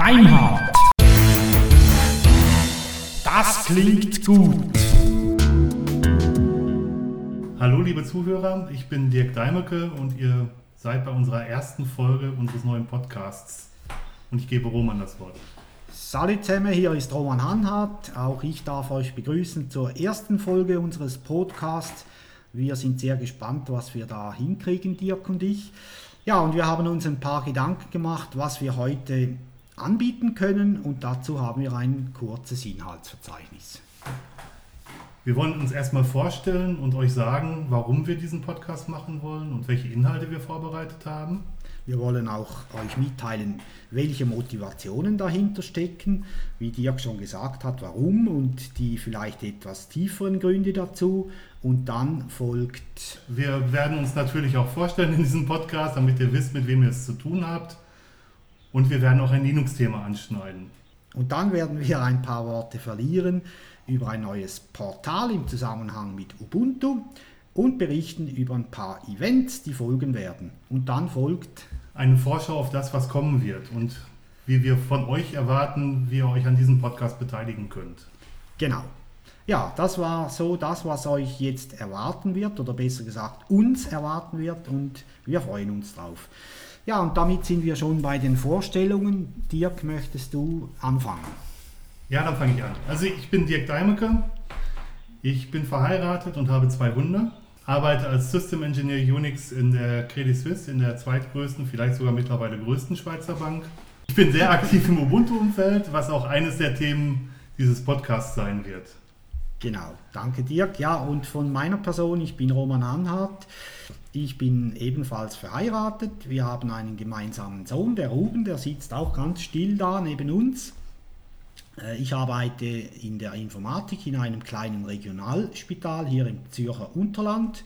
Beinhardt. Das klingt gut. Hallo liebe Zuhörer, ich bin Dirk Deimeke und ihr seid bei unserer ersten Folge unseres neuen Podcasts. Und ich gebe Roman das Wort. Salut zusammen, hier ist Roman Hanhardt. Auch ich darf euch begrüßen zur ersten Folge unseres Podcasts. Wir sind sehr gespannt, was wir da hinkriegen, Dirk und ich. Ja, und wir haben uns ein paar Gedanken gemacht, was wir heute anbieten können, und dazu haben wir ein kurzes Inhaltsverzeichnis. Wir wollen uns erstmal vorstellen und euch sagen, warum wir diesen Podcast machen wollen und welche Inhalte wir vorbereitet haben. Wir wollen auch euch mitteilen, welche Motivationen dahinter stecken, wie Dirk schon gesagt hat, warum und die vielleicht etwas tieferen Gründe dazu. Und dann folgt... Wir werden uns natürlich auch vorstellen in diesem Podcast, damit ihr wisst, mit wem ihr es zu tun habt. Und wir werden auch ein Linux-Thema anschneiden. Und dann werden wir ein paar Worte verlieren über ein neues Portal im Zusammenhang mit Ubuntu und berichten über ein paar Events, die folgen werden. Und dann folgt eine Vorschau auf das, was kommen wird und wie wir von euch erwarten, wie ihr euch an diesem Podcast beteiligen könnt. Genau. Ja, das war so das, was euch jetzt erwarten wird, oder besser gesagt uns erwarten wird, und wir freuen uns drauf. Ja, und damit sind wir schon bei den Vorstellungen. Dirk, möchtest du anfangen? Ja, dann fange ich an. Also ich bin Dirk Deimeke, ich bin verheiratet und habe 2 Hunde, arbeite als System Engineer Unix in der Credit Suisse, in der zweitgrößten, vielleicht sogar mittlerweile größten Schweizer Bank. Ich bin sehr aktiv im Ubuntu-Umfeld, was auch eines der Themen dieses Podcasts sein wird. Genau, danke Dirk. Ja, und von meiner Person, ich bin Roman Hanhardt. Ich bin ebenfalls verheiratet. Wir haben einen gemeinsamen Sohn, der Ruben, der sitzt auch ganz still da neben uns. Ich arbeite in der Informatik in einem kleinen Regionalspital hier im Zürcher Unterland.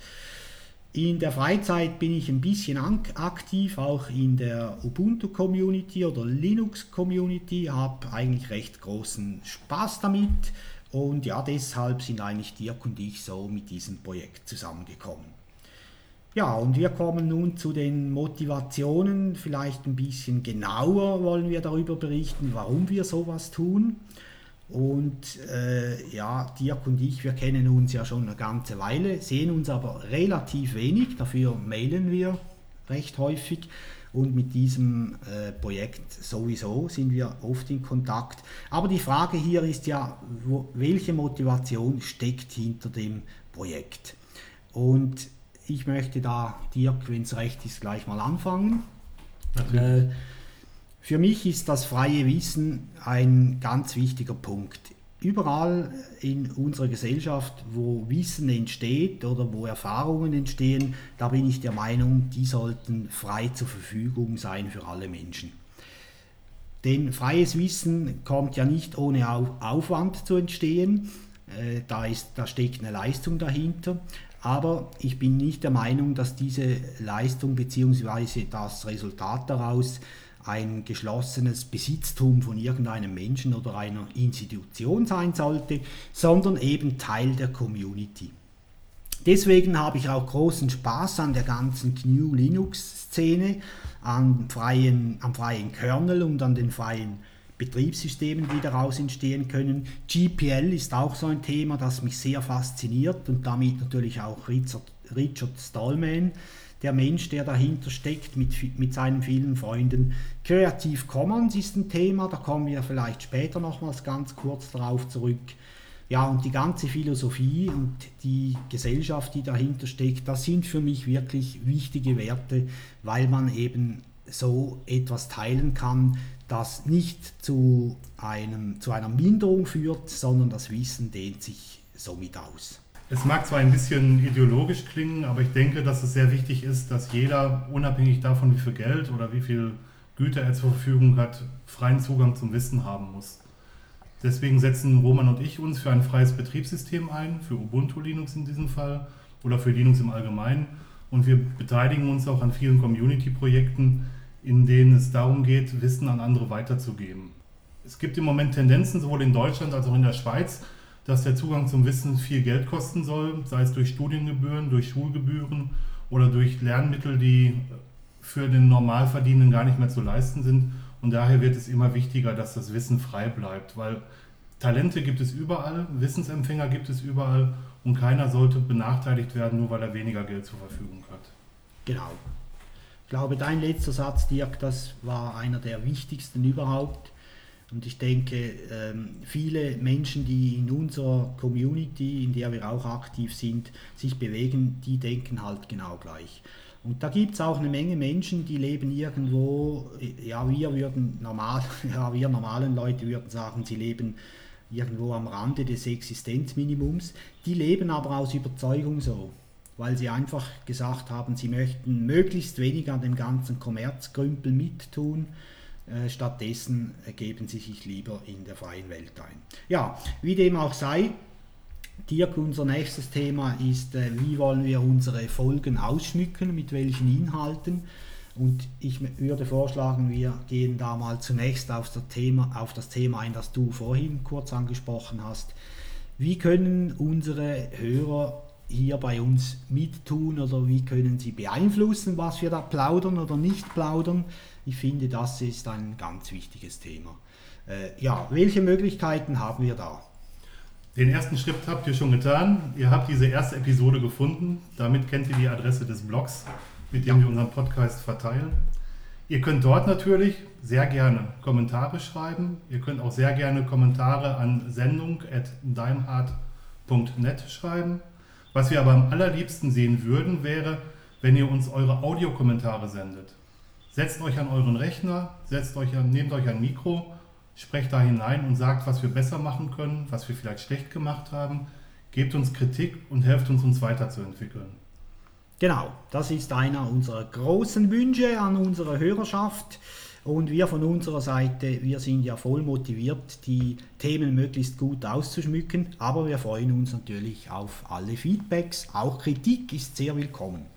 In der Freizeit bin ich ein bisschen aktiv, auch in der Ubuntu-Community oder Linux-Community, habe eigentlich recht großen Spaß damit. Und ja, deshalb sind eigentlich Dirk und ich so mit diesem Projekt zusammengekommen. Ja, und wir kommen nun zu den Motivationen. Vielleicht ein bisschen genauer wollen wir darüber berichten, warum wir sowas tun. Und ja, Dirk und ich, wir kennen uns ja schon eine ganze Weile, sehen uns aber relativ wenig, dafür mailen wir recht häufig. Und mit diesem Projekt sowieso sind wir oft in Kontakt. Aber die Frage hier ist ja, welche Motivation steckt hinter dem Projekt? Und ich möchte da, Dirk, wenn es recht ist, gleich mal anfangen. Für mich ist das freie Wissen ein ganz wichtiger Punkt. Überall in unserer Gesellschaft, wo Wissen entsteht oder wo Erfahrungen entstehen, da bin ich der Meinung, die sollten frei zur Verfügung sein für alle Menschen. Denn freies Wissen kommt ja nicht ohne Aufwand zu entstehen, da steckt eine Leistung dahinter, aber ich bin nicht der Meinung, dass diese Leistung bzw. das Resultat daraus ein geschlossenes Besitztum von irgendeinem Menschen oder einer Institution sein sollte, sondern eben Teil der Community. Deswegen habe ich auch großen Spaß an der ganzen GNU Linux-Szene, am freien Kernel und an den freien Betriebssystemen, die daraus entstehen können. GPL ist auch so ein Thema, das mich sehr fasziniert, und damit natürlich auch Richard Stallman, der Mensch, der dahinter steckt mit seinen vielen Freunden. Creative Commons ist ein Thema, da kommen wir vielleicht später nochmals ganz kurz darauf zurück. Ja, und die ganze Philosophie und die Gesellschaft, die dahinter steckt, das sind für mich wirklich wichtige Werte, weil man eben so etwas teilen kann, das nicht zu einer Minderung führt, sondern das Wissen dehnt sich somit aus. Es mag zwar ein bisschen ideologisch klingen, aber ich denke, dass es sehr wichtig ist, dass jeder, unabhängig davon, wie viel Geld oder wie viel Güter er zur Verfügung hat, freien Zugang zum Wissen haben muss. Deswegen setzen Roman und ich uns für ein freies Betriebssystem ein, für Ubuntu Linux in diesem Fall oder für Linux im Allgemeinen. Und wir beteiligen uns auch an vielen Community-Projekten, in denen es darum geht, Wissen an andere weiterzugeben. Es gibt im Moment Tendenzen, sowohl in Deutschland als auch in der Schweiz, dass der Zugang zum Wissen viel Geld kosten soll, sei es durch Studiengebühren, durch Schulgebühren oder durch Lernmittel, die für den Normalverdienenden gar nicht mehr zu leisten sind. Und daher wird es immer wichtiger, dass das Wissen frei bleibt, weil Talente gibt es überall, Wissensempfänger gibt es überall und keiner sollte benachteiligt werden, nur weil er weniger Geld zur Verfügung hat. Genau. Ich glaube, dein letzter Satz, Dirk, das war einer der wichtigsten überhaupt. Und ich denke, viele Menschen, die in unserer Community, in der wir auch aktiv sind, sich bewegen, die denken halt genau gleich. Und da gibt es auch eine Menge Menschen, die leben irgendwo, ja, wir normalen Leute würden sagen, sie leben irgendwo am Rande des Existenzminimums. Die leben aber aus Überzeugung so, weil sie einfach gesagt haben, sie möchten möglichst wenig an dem ganzen Kommerzgrümpel mittun. Stattdessen geben sie sich lieber in der freien Welt ein. Ja, wie dem auch sei, Dirk, unser nächstes Thema ist, wie wollen wir unsere Folgen ausschmücken, mit welchen Inhalten. Und ich würde vorschlagen, wir gehen da mal zunächst auf das Thema ein, das du vorhin kurz angesprochen hast. Wie können unsere Hörer hier bei uns mittun oder wie können sie beeinflussen, was wir da plaudern oder nicht plaudern? Ich finde, das ist ein ganz wichtiges Thema. Ja, welche Möglichkeiten haben wir da? Den ersten Schritt habt ihr schon getan. Ihr habt diese erste Episode gefunden. Damit kennt ihr die Adresse des Blogs, mit dem wir unseren Podcast verteilen. Ihr könnt dort natürlich sehr gerne Kommentare schreiben. Ihr könnt auch sehr gerne Kommentare an sendung@daimhardt.net schreiben. Was wir aber am allerliebsten sehen würden, wäre, wenn ihr uns eure Audiokommentare sendet. Setzt euch an euren Rechner, nehmt euch ein Mikro, sprecht da hinein und sagt, was wir besser machen können, was wir vielleicht schlecht gemacht haben. Gebt uns Kritik und helft uns weiterzuentwickeln. Genau, das ist einer unserer großen Wünsche an unsere Hörerschaft. Und wir von unserer Seite, wir sind ja voll motiviert, die Themen möglichst gut auszuschmücken, aber wir freuen uns natürlich auf alle Feedbacks. Auch Kritik ist sehr willkommen.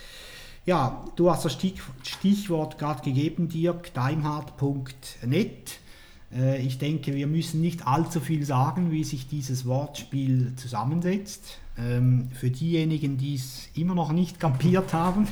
Ja, du hast das Stichwort gerade gegeben, Dirk, daimhardt.net. Ich denke, wir müssen nicht allzu viel sagen, wie sich dieses Wortspiel zusammensetzt. Für diejenigen, die es immer noch nicht kapiert haben,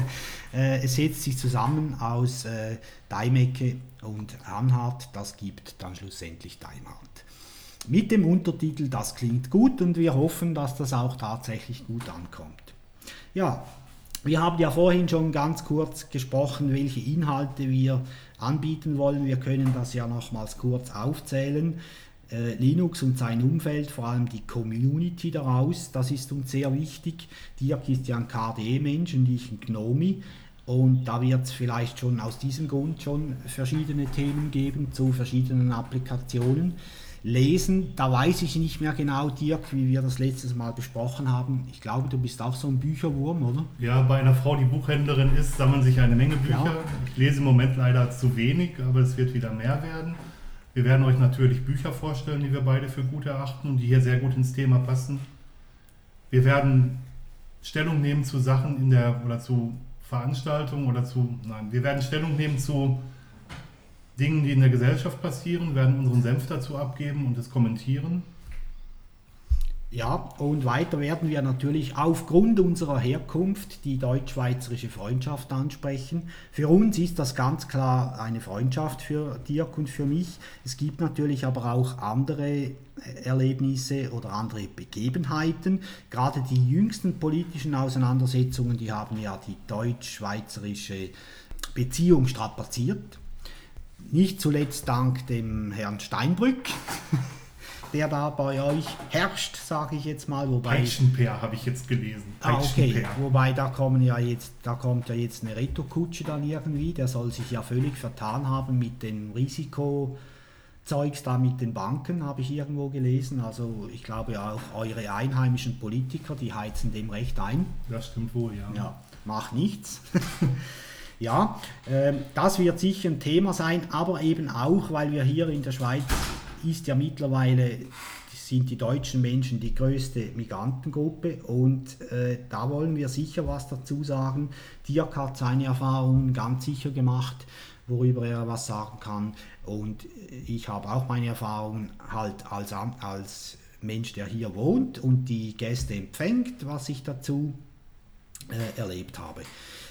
es setzt sich zusammen aus Daimecke und Hanhardt, das gibt dann schlussendlich Daimhardt. Mit dem Untertitel "Das klingt gut" und wir hoffen, dass das auch tatsächlich gut ankommt. Ja, wir haben ja vorhin schon ganz kurz gesprochen, welche Inhalte wir anbieten wollen. Wir können das ja nochmals kurz aufzählen. Linux und sein Umfeld, vor allem die Community daraus, das ist uns sehr wichtig. Dirk ist ja ein KDE-Mensch und ich ein Gnomi. Und da wird es vielleicht schon aus diesem Grund schon verschiedene Themen geben zu verschiedenen Applikationen. Lesen, da weiß ich nicht mehr genau, Dirk, wie wir das letztes Mal besprochen haben. Ich glaube, du bist auch so ein Bücherwurm, oder? Ja, bei einer Frau, die Buchhändlerin ist, sammeln sich eine Menge Bücher. Ja. Ich lese im Moment leider zu wenig, aber es wird wieder mehr werden. Wir werden euch natürlich Bücher vorstellen, die wir beide für gut erachten und die hier sehr gut ins Thema passen. Wir werden Stellung nehmen zu Sachen oder zu Veranstaltungen wir werden Stellung nehmen zu Dingen, die in der Gesellschaft passieren, werden unseren Senf dazu abgeben und es kommentieren. Ja, und weiter werden wir natürlich aufgrund unserer Herkunft die deutsch-schweizerische Freundschaft ansprechen. Für uns ist das ganz klar eine Freundschaft für Dirk und für mich. Es gibt natürlich aber auch andere Erlebnisse oder andere Begebenheiten. Gerade die jüngsten politischen Auseinandersetzungen, die haben ja die deutsch-schweizerische Beziehung strapaziert. Nicht zuletzt dank dem Herrn Steinbrück, der da bei euch herrscht, sage ich jetzt mal. Peitschenpeer habe ich jetzt gelesen. Okay, wobei da kommt ja jetzt eine Retourkutsche dann irgendwie, der soll sich ja völlig vertan haben mit dem Risikozeugs da mit den Banken, habe ich irgendwo gelesen. Also ich glaube auch eure einheimischen Politiker, die heizen dem recht ein. Das stimmt wohl, ja. Ja, macht nichts. Ja, das wird sicher ein Thema sein, aber eben auch, weil wir hier in der Schweiz ist ja mittlerweile, sind die deutschen Menschen die größte Migrantengruppe und da wollen wir sicher was dazu sagen. Dirk hat seine Erfahrungen ganz sicher gemacht, worüber er was sagen kann und ich habe auch meine Erfahrungen halt als Mensch, der hier wohnt und die Gäste empfängt, was ich dazu erlebt habe.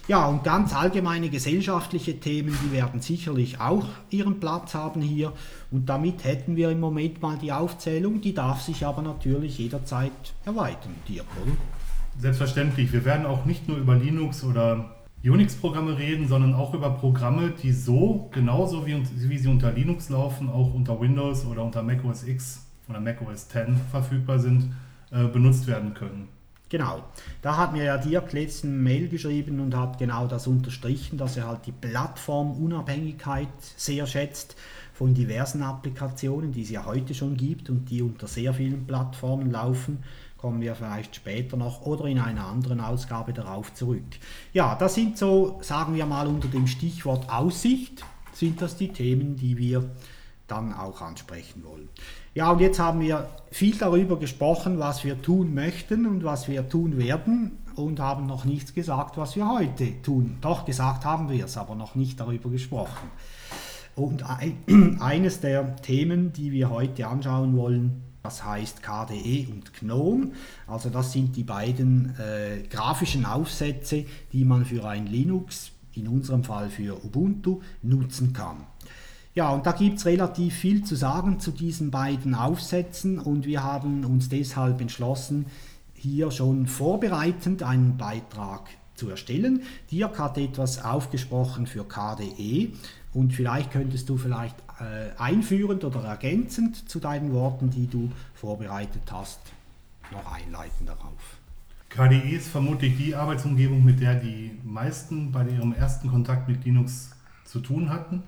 Ja, und ganz allgemeine gesellschaftliche Themen, die werden sicherlich auch ihren Platz haben hier. Und damit hätten wir im Moment mal die Aufzählung, die darf sich aber natürlich jederzeit erweitern, Dirk, oder? Selbstverständlich. Wir werden auch nicht nur über Linux oder Unix-Programme reden, sondern auch über Programme, die so, genauso wie sie unter Linux laufen, auch unter Windows oder unter Mac OS X oder Mac OS X verfügbar sind, benutzt werden können. Genau, da hat mir ja Dirk letzten Mail geschrieben und hat genau das unterstrichen, dass er halt die Plattformunabhängigkeit sehr schätzt von diversen Applikationen, die es ja heute schon gibt und die unter sehr vielen Plattformen laufen. Kommen wir vielleicht später noch oder in einer anderen Ausgabe darauf zurück. Ja, das sind so, sagen wir mal unter dem Stichwort Aussicht, sind das die Themen, die wir dann auch ansprechen wollen. Ja, und jetzt haben wir viel darüber gesprochen, was wir tun möchten und was wir tun werden und haben noch nichts gesagt, was wir heute tun. Doch, gesagt haben wir es, aber noch nicht darüber gesprochen. Und eines der Themen, die wir heute anschauen wollen, das heißt KDE und GNOME. Also das sind die beiden grafischen Aufsätze, die man für ein Linux, in unserem Fall für Ubuntu, nutzen kann. Ja, und da gibt es relativ viel zu sagen zu diesen beiden Aufsätzen und wir haben uns deshalb entschlossen, hier schon vorbereitend einen Beitrag zu erstellen. Dirk hat etwas aufgesprochen für KDE und vielleicht könntest du vielleicht einführend oder ergänzend zu deinen Worten, die du vorbereitet hast, noch einleiten darauf. KDE ist vermutlich die Arbeitsumgebung, mit der die meisten bei ihrem ersten Kontakt mit Linux zu tun hatten.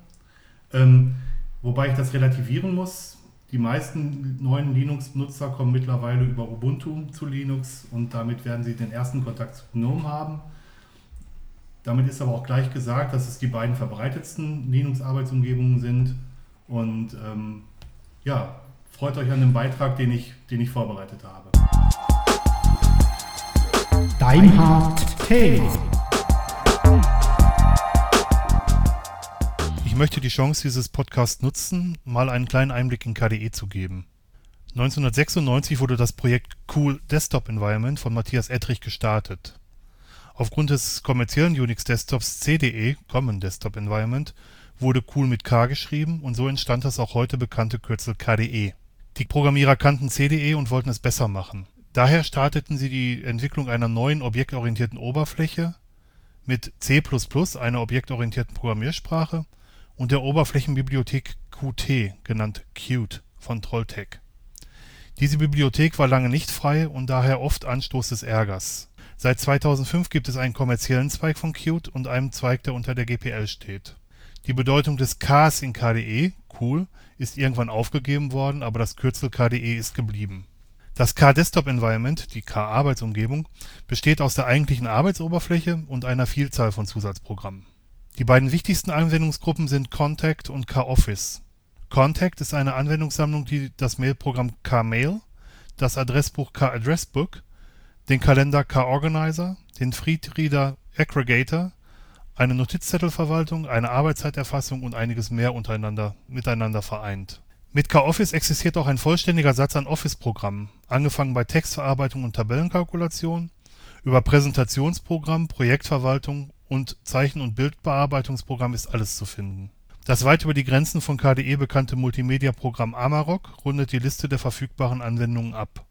Wobei ich das relativieren muss. Die meisten neuen Linux-Nutzer kommen mittlerweile über Ubuntu zu Linux und damit werden sie den ersten Kontakt zu GNOME haben. Damit ist aber auch gleich gesagt, dass es die beiden verbreitetsten Linux-Arbeitsumgebungen sind. Und ja, freut euch an dem Beitrag, den ich vorbereitet habe. Deinhard-Thema. Ich möchte die Chance dieses Podcasts nutzen, mal einen kleinen Einblick in KDE zu geben. 1996 wurde das Projekt Cool Desktop Environment von Matthias Ettrich gestartet. Aufgrund des kommerziellen Unix-Desktops CDE, Common Desktop Environment, wurde Cool mit K geschrieben und so entstand das auch heute bekannte Kürzel KDE. Die Programmierer kannten CDE und wollten es besser machen. Daher starteten sie die Entwicklung einer neuen objektorientierten Oberfläche mit C++, einer objektorientierten Programmiersprache, und der Oberflächenbibliothek Qt, genannt Qt, von Trolltech. Diese Bibliothek war lange nicht frei und daher oft Anstoß des Ärgers. Seit 2005 gibt es einen kommerziellen Zweig von Qt und einen Zweig, der unter der GPL steht. Die Bedeutung des Ks in KDE, cool, ist irgendwann aufgegeben worden, aber das Kürzel KDE ist geblieben. Das K-Desktop-Environment, die K-Arbeitsumgebung, besteht aus der eigentlichen Arbeitsoberfläche und einer Vielzahl von Zusatzprogrammen. Die beiden wichtigsten Anwendungsgruppen sind Contact und K-Office. Contact ist eine Anwendungssammlung, die das Mailprogramm K-Mail, das Adressbuch K-Addressbook, den Kalender K-Organizer, den Feedreader Aggregator, eine Notizzettelverwaltung, eine Arbeitszeiterfassung und einiges mehr miteinander vereint. Mit K-Office existiert auch ein vollständiger Satz an Office-Programmen, angefangen bei Textverarbeitung und Tabellenkalkulation, über Präsentationsprogramm, Projektverwaltung und Zeichen- und Bildbearbeitungsprogramm ist alles zu finden. Das weit über die Grenzen von KDE bekannte Multimedia-Programm Amarok rundet die Liste der verfügbaren Anwendungen ab.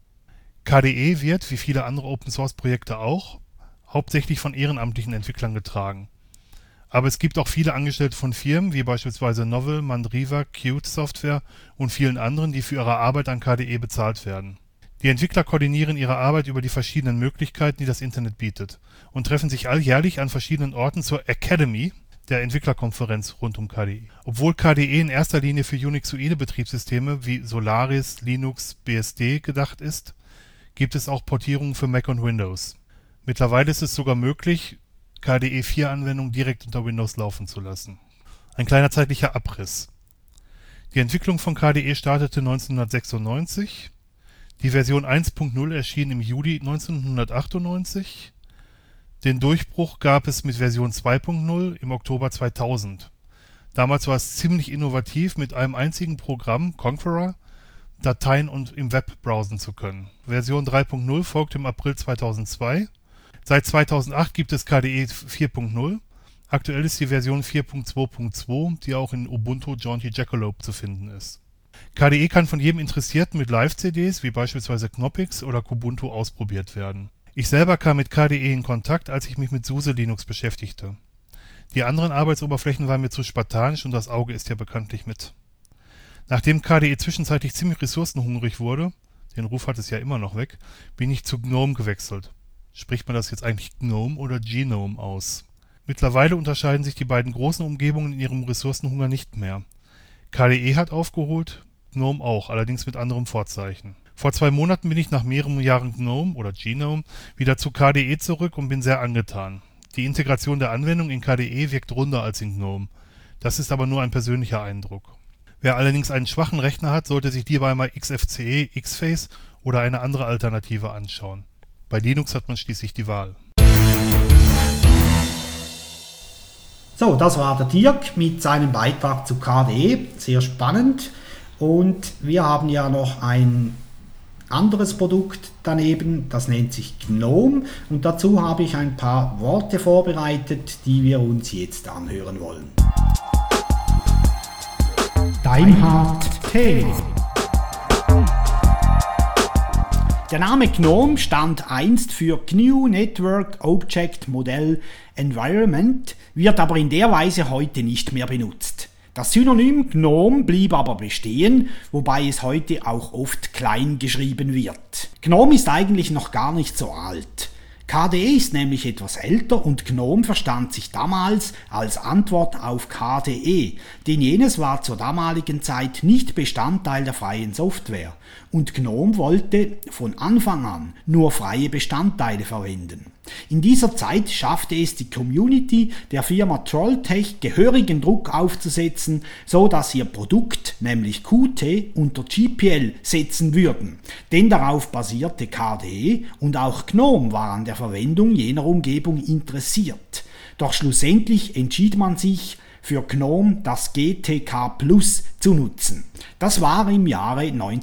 KDE wird, wie viele andere Open-Source-Projekte auch, hauptsächlich von ehrenamtlichen Entwicklern getragen. Aber es gibt auch viele Angestellte von Firmen, wie beispielsweise Novell, Mandriva, Qt Software und vielen anderen, die für ihre Arbeit an KDE bezahlt werden. Die Entwickler koordinieren ihre Arbeit über die verschiedenen Möglichkeiten, die das Internet bietet, und treffen sich alljährlich an verschiedenen Orten zur Academy, der Entwicklerkonferenz rund um KDE. Obwohl KDE in erster Linie für Unixoide Betriebssysteme wie Solaris, Linux, BSD gedacht ist, gibt es auch Portierungen für Mac und Windows. Mittlerweile ist es sogar möglich, KDE 4-Anwendungen direkt unter Windows laufen zu lassen. Ein kleiner zeitlicher Abriss. Die Entwicklung von KDE startete 1996. Die Version 1.0 erschien im Juli 1998. Den Durchbruch gab es mit Version 2.0 im Oktober 2000. Damals war es ziemlich innovativ, mit einem einzigen Programm, Conqueror, Dateien und im Web browsen zu können. Version 3.0 folgte im April 2002. Seit 2008 gibt es KDE 4.0. Aktuell ist die Version 4.2.2, die auch in Ubuntu Jaunty Jackalope zu finden ist. KDE kann von jedem Interessierten mit Live-CDs wie beispielsweise Knoppix oder Kubuntu ausprobiert werden. Ich selber kam mit KDE in Kontakt, als ich mich mit SUSE Linux beschäftigte. Die anderen Arbeitsoberflächen waren mir zu spartanisch und das Auge ist ja bekanntlich mit. Nachdem KDE zwischenzeitlich ziemlich ressourcenhungrig wurde, den Ruf hat es ja immer noch weg, bin ich zu GNOME gewechselt. Spricht man das jetzt eigentlich GNOME oder GNOME aus? Mittlerweile unterscheiden sich die beiden großen Umgebungen in ihrem Ressourcenhunger nicht mehr. KDE hat aufgeholt, GNOME auch, allerdings mit anderem Vorzeichen. Vor 2 Monaten bin ich nach mehreren Jahren GNOME oder GNOME wieder zu KDE zurück und bin sehr angetan. Die Integration der Anwendung in KDE wirkt runder als in GNOME. Das ist aber nur ein persönlicher Eindruck. Wer allerdings einen schwachen Rechner hat, sollte sich lieber einmal XFCE, Xphase oder eine andere Alternative anschauen. Bei Linux hat man schließlich die Wahl. So, das war der Dirk mit seinem Beitrag zu KDE. Sehr spannend. Und wir haben ja noch ein anderes Produkt daneben, das nennt sich GNOME. Und dazu habe ich ein paar Worte vorbereitet, die wir uns jetzt anhören wollen. Deinhard Thema. Der Name GNOME stand einst für GNU Network Object Model Environment, wird aber in der Weise heute nicht mehr benutzt. Das Synonym GNOME blieb aber bestehen, wobei es heute auch oft klein geschrieben wird. GNOME ist eigentlich noch gar nicht so alt. KDE ist nämlich etwas älter und GNOME verstand sich damals als Antwort auf KDE, denn jenes war zur damaligen Zeit nicht Bestandteil der freien Software und GNOME wollte von Anfang an nur freie Bestandteile verwenden. In dieser Zeit schaffte es die Community der Firma Trolltech gehörigen Druck aufzusetzen, so dass ihr Produkt, nämlich Qt, unter GPL setzen würden. Denn darauf basierte KDE und auch GNOME war an der Verwendung jener Umgebung interessiert. Doch schlussendlich entschied man sich für GNOME das GTK Plus zu nutzen. Das war im Jahre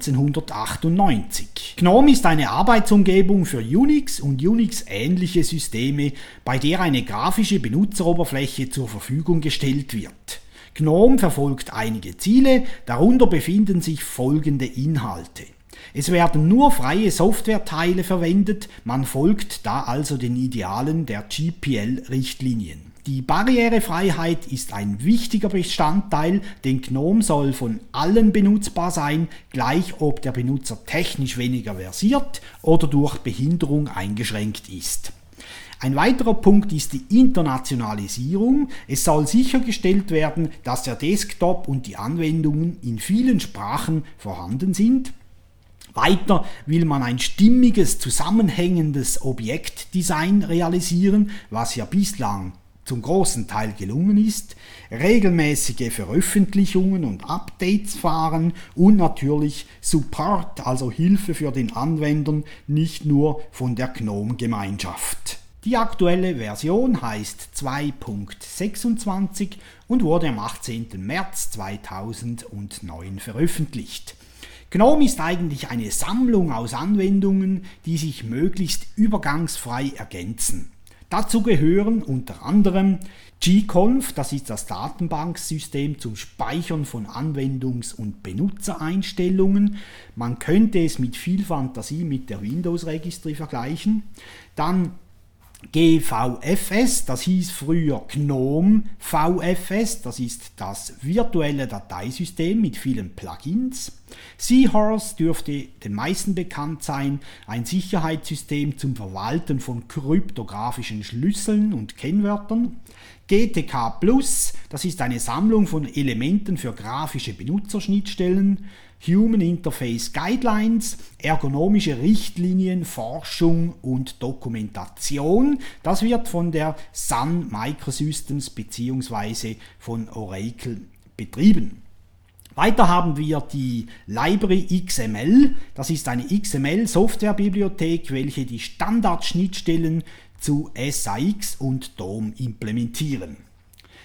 1998. GNOME ist eine Arbeitsumgebung für Unix und Unix-ähnliche Systeme, bei der eine grafische Benutzeroberfläche zur Verfügung gestellt wird. GNOME verfolgt einige Ziele, darunter befinden sich folgende Inhalte. Es werden nur freie Softwareteile verwendet, man folgt da also den Idealen der GPL-Richtlinien. Die Barrierefreiheit ist ein wichtiger Bestandteil, denn GNOME soll von allen benutzbar sein, gleich ob der Benutzer technisch weniger versiert oder durch Behinderung eingeschränkt ist. Ein weiterer Punkt ist die Internationalisierung. Es soll sichergestellt werden, dass der Desktop und die Anwendungen in vielen Sprachen vorhanden sind. Weiter will man ein stimmiges, zusammenhängendes Objektdesign realisieren, was ja bislang zum großen Teil gelungen ist, regelmäßige Veröffentlichungen und Updates fahren und natürlich Support, also Hilfe für den Anwendern, nicht nur von der GNOME-Gemeinschaft. Die aktuelle Version heißt 2.26 und wurde am 18. März 2009 veröffentlicht. GNOME ist eigentlich eine Sammlung aus Anwendungen, die sich möglichst übergangsfrei ergänzen. Dazu gehören unter anderem gconf, das ist das Datenbanksystem zum Speichern von Anwendungs- und Benutzereinstellungen. Man könnte es mit viel Fantasie mit der Windows Registry vergleichen. Dann GVFS, das hieß früher GNOME VFS, das ist das virtuelle Dateisystem mit vielen Plugins. Seahorse dürfte den meisten bekannt sein, ein Sicherheitssystem zum Verwalten von kryptografischen Schlüsseln und Kennwörtern. GTK Plus, das ist eine Sammlung von Elementen für grafische Benutzerschnittstellen. Human Interface Guidelines, ergonomische Richtlinien, Forschung und Dokumentation. Das wird von der Sun Microsystems bzw. von Oracle betrieben. Weiter haben wir die Library XML. Das ist eine XML-Softwarebibliothek, welche die Standardschnittstellen zu SAX und DOM implementieren.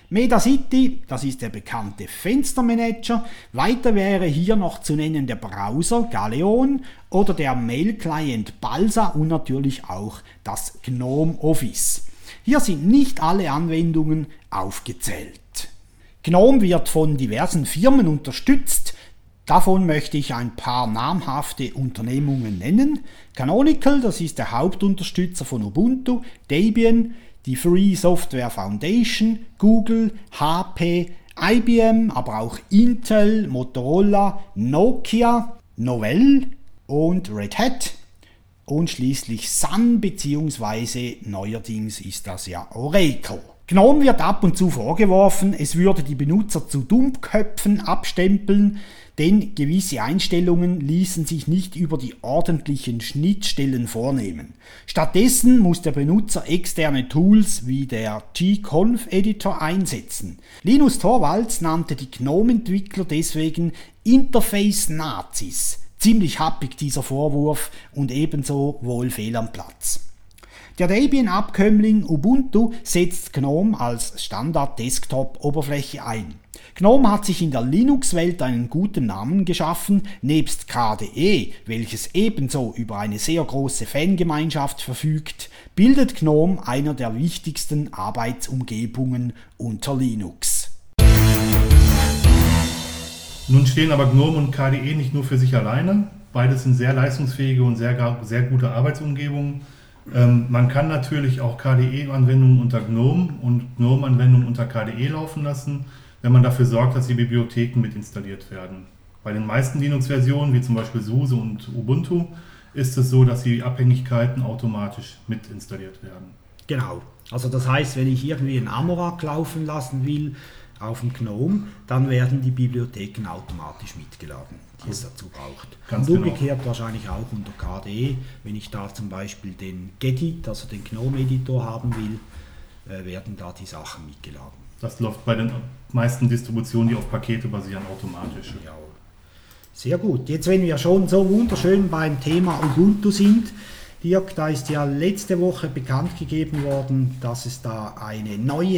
MetaCity, das ist der bekannte Fenstermanager. Weiter wäre hier noch zu nennen der Browser Galeon oder der Mail-Client Balsa und natürlich auch das GNOME Office. Hier sind nicht alle Anwendungen aufgezählt. GNOME wird von diversen Firmen unterstützt. Davon möchte ich ein paar namhafte Unternehmungen nennen. Canonical, das ist der Hauptunterstützer von Ubuntu, Debian, die Free Software Foundation, Google, HP, IBM, aber auch Intel, Motorola, Nokia, Novell und Red Hat und schließlich Sun bzw. neuerdings ist das ja Oracle. GNOME wird ab und zu vorgeworfen, es würde die Benutzer zu Dummköpfen abstempeln, denn gewisse Einstellungen ließen sich nicht über die ordentlichen Schnittstellen vornehmen. Stattdessen muss der Benutzer externe Tools wie der gconf-Editor einsetzen. Linus Torvalds nannte die GNOME-Entwickler deswegen Interface-Nazis. Ziemlich happig dieser Vorwurf und ebenso wohl fehl am Platz. Der Debian-Abkömmling Ubuntu setzt GNOME als Standard-Desktop-Oberfläche ein. GNOME hat sich in der Linux-Welt einen guten Namen geschaffen, nebst KDE, welches ebenso über eine sehr große Fangemeinschaft verfügt, bildet GNOME einer der wichtigsten Arbeitsumgebungen unter Linux. Nun stehen aber GNOME und KDE nicht nur für sich alleine. Beides sind sehr leistungsfähige und sehr gute Arbeitsumgebungen. Man kann natürlich auch KDE-Anwendungen unter GNOME und GNOME-Anwendungen unter KDE laufen lassen, wenn man dafür sorgt, dass die Bibliotheken mit installiert werden. Bei den meisten Linux-Versionen, wie zum Beispiel SUSE und Ubuntu, ist es so, dass die Abhängigkeiten automatisch mit installiert werden. Genau. Also das heißt, wenn ich irgendwie einen Amorak laufen lassen will auf dem GNOME, dann werden die Bibliotheken automatisch mitgeladen, die es dazu braucht. Ganz und umgekehrt wahrscheinlich auch unter KDE, wenn ich da zum Beispiel den Gedit, also den GNOME-Editor haben will, werden da die Sachen mitgeladen. Das läuft bei den meisten Distributionen, die auf Pakete basieren, automatisch. Ja. Sehr gut. Jetzt, wenn wir schon so wunderschön beim Thema Ubuntu sind, Dirk, da ist ja letzte Woche bekannt gegeben worden, dass es da ein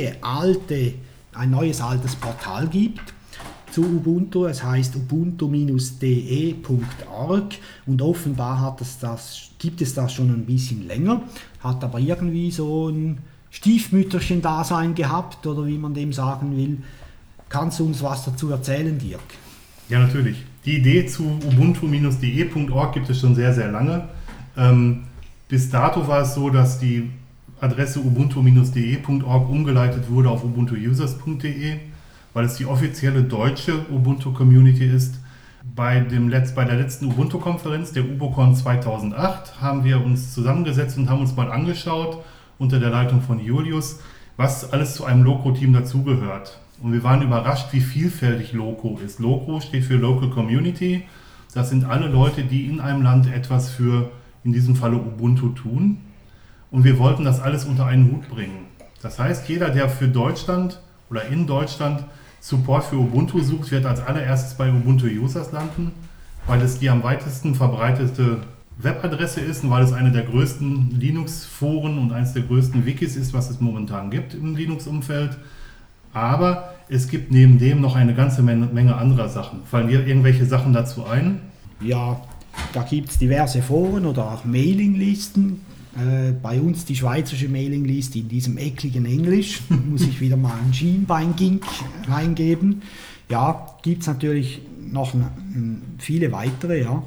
neues altes Portal gibt zu Ubuntu. Es heißt ubuntu-de.org und offenbar gibt es das schon ein bisschen länger, hat aber irgendwie so ein Stiefmütterchen-Dasein gehabt oder wie man dem sagen will. Kannst du uns was dazu erzählen, Dirk? Ja, natürlich. Die Idee zu ubuntu-de.org gibt es schon sehr, sehr lange. Bis dato war es so, dass die Adresse ubuntu-de.org umgeleitet wurde auf ubuntuusers.de, weil es die offizielle deutsche Ubuntu-Community ist. Bei der letzten Ubuntu-Konferenz, der UBOCon 2008, haben wir uns zusammengesetzt und haben uns mal angeschaut, unter der Leitung von Julius, was alles zu einem Loco-Team dazugehört. Und wir waren überrascht, wie vielfältig Loco ist. Loco steht für Local Community. Das sind alle Leute, die in einem Land etwas für, in diesem Falle Ubuntu, tun. Und wir wollten das alles unter einen Hut bringen. Das heißt, jeder, der für Deutschland oder in Deutschland Support für Ubuntu sucht, wird als allererstes bei Ubuntu Users landen, weil es die am weitesten verbreitete Webadresse ist und weil es eine der größten Linux-Foren und eines der größten Wikis ist, was es momentan gibt im Linux-Umfeld. Aber es gibt neben dem noch eine ganze Menge anderer Sachen. Fallen dir irgendwelche Sachen dazu ein? Ja, da gibt es diverse Foren oder auch Mailinglisten. Bei uns die schweizerische Mailingliste in diesem ekligen Englisch. Muss ich wieder mal ein Schienbein-Gink reingeben. Ja, gibt es natürlich noch viele weitere, ja.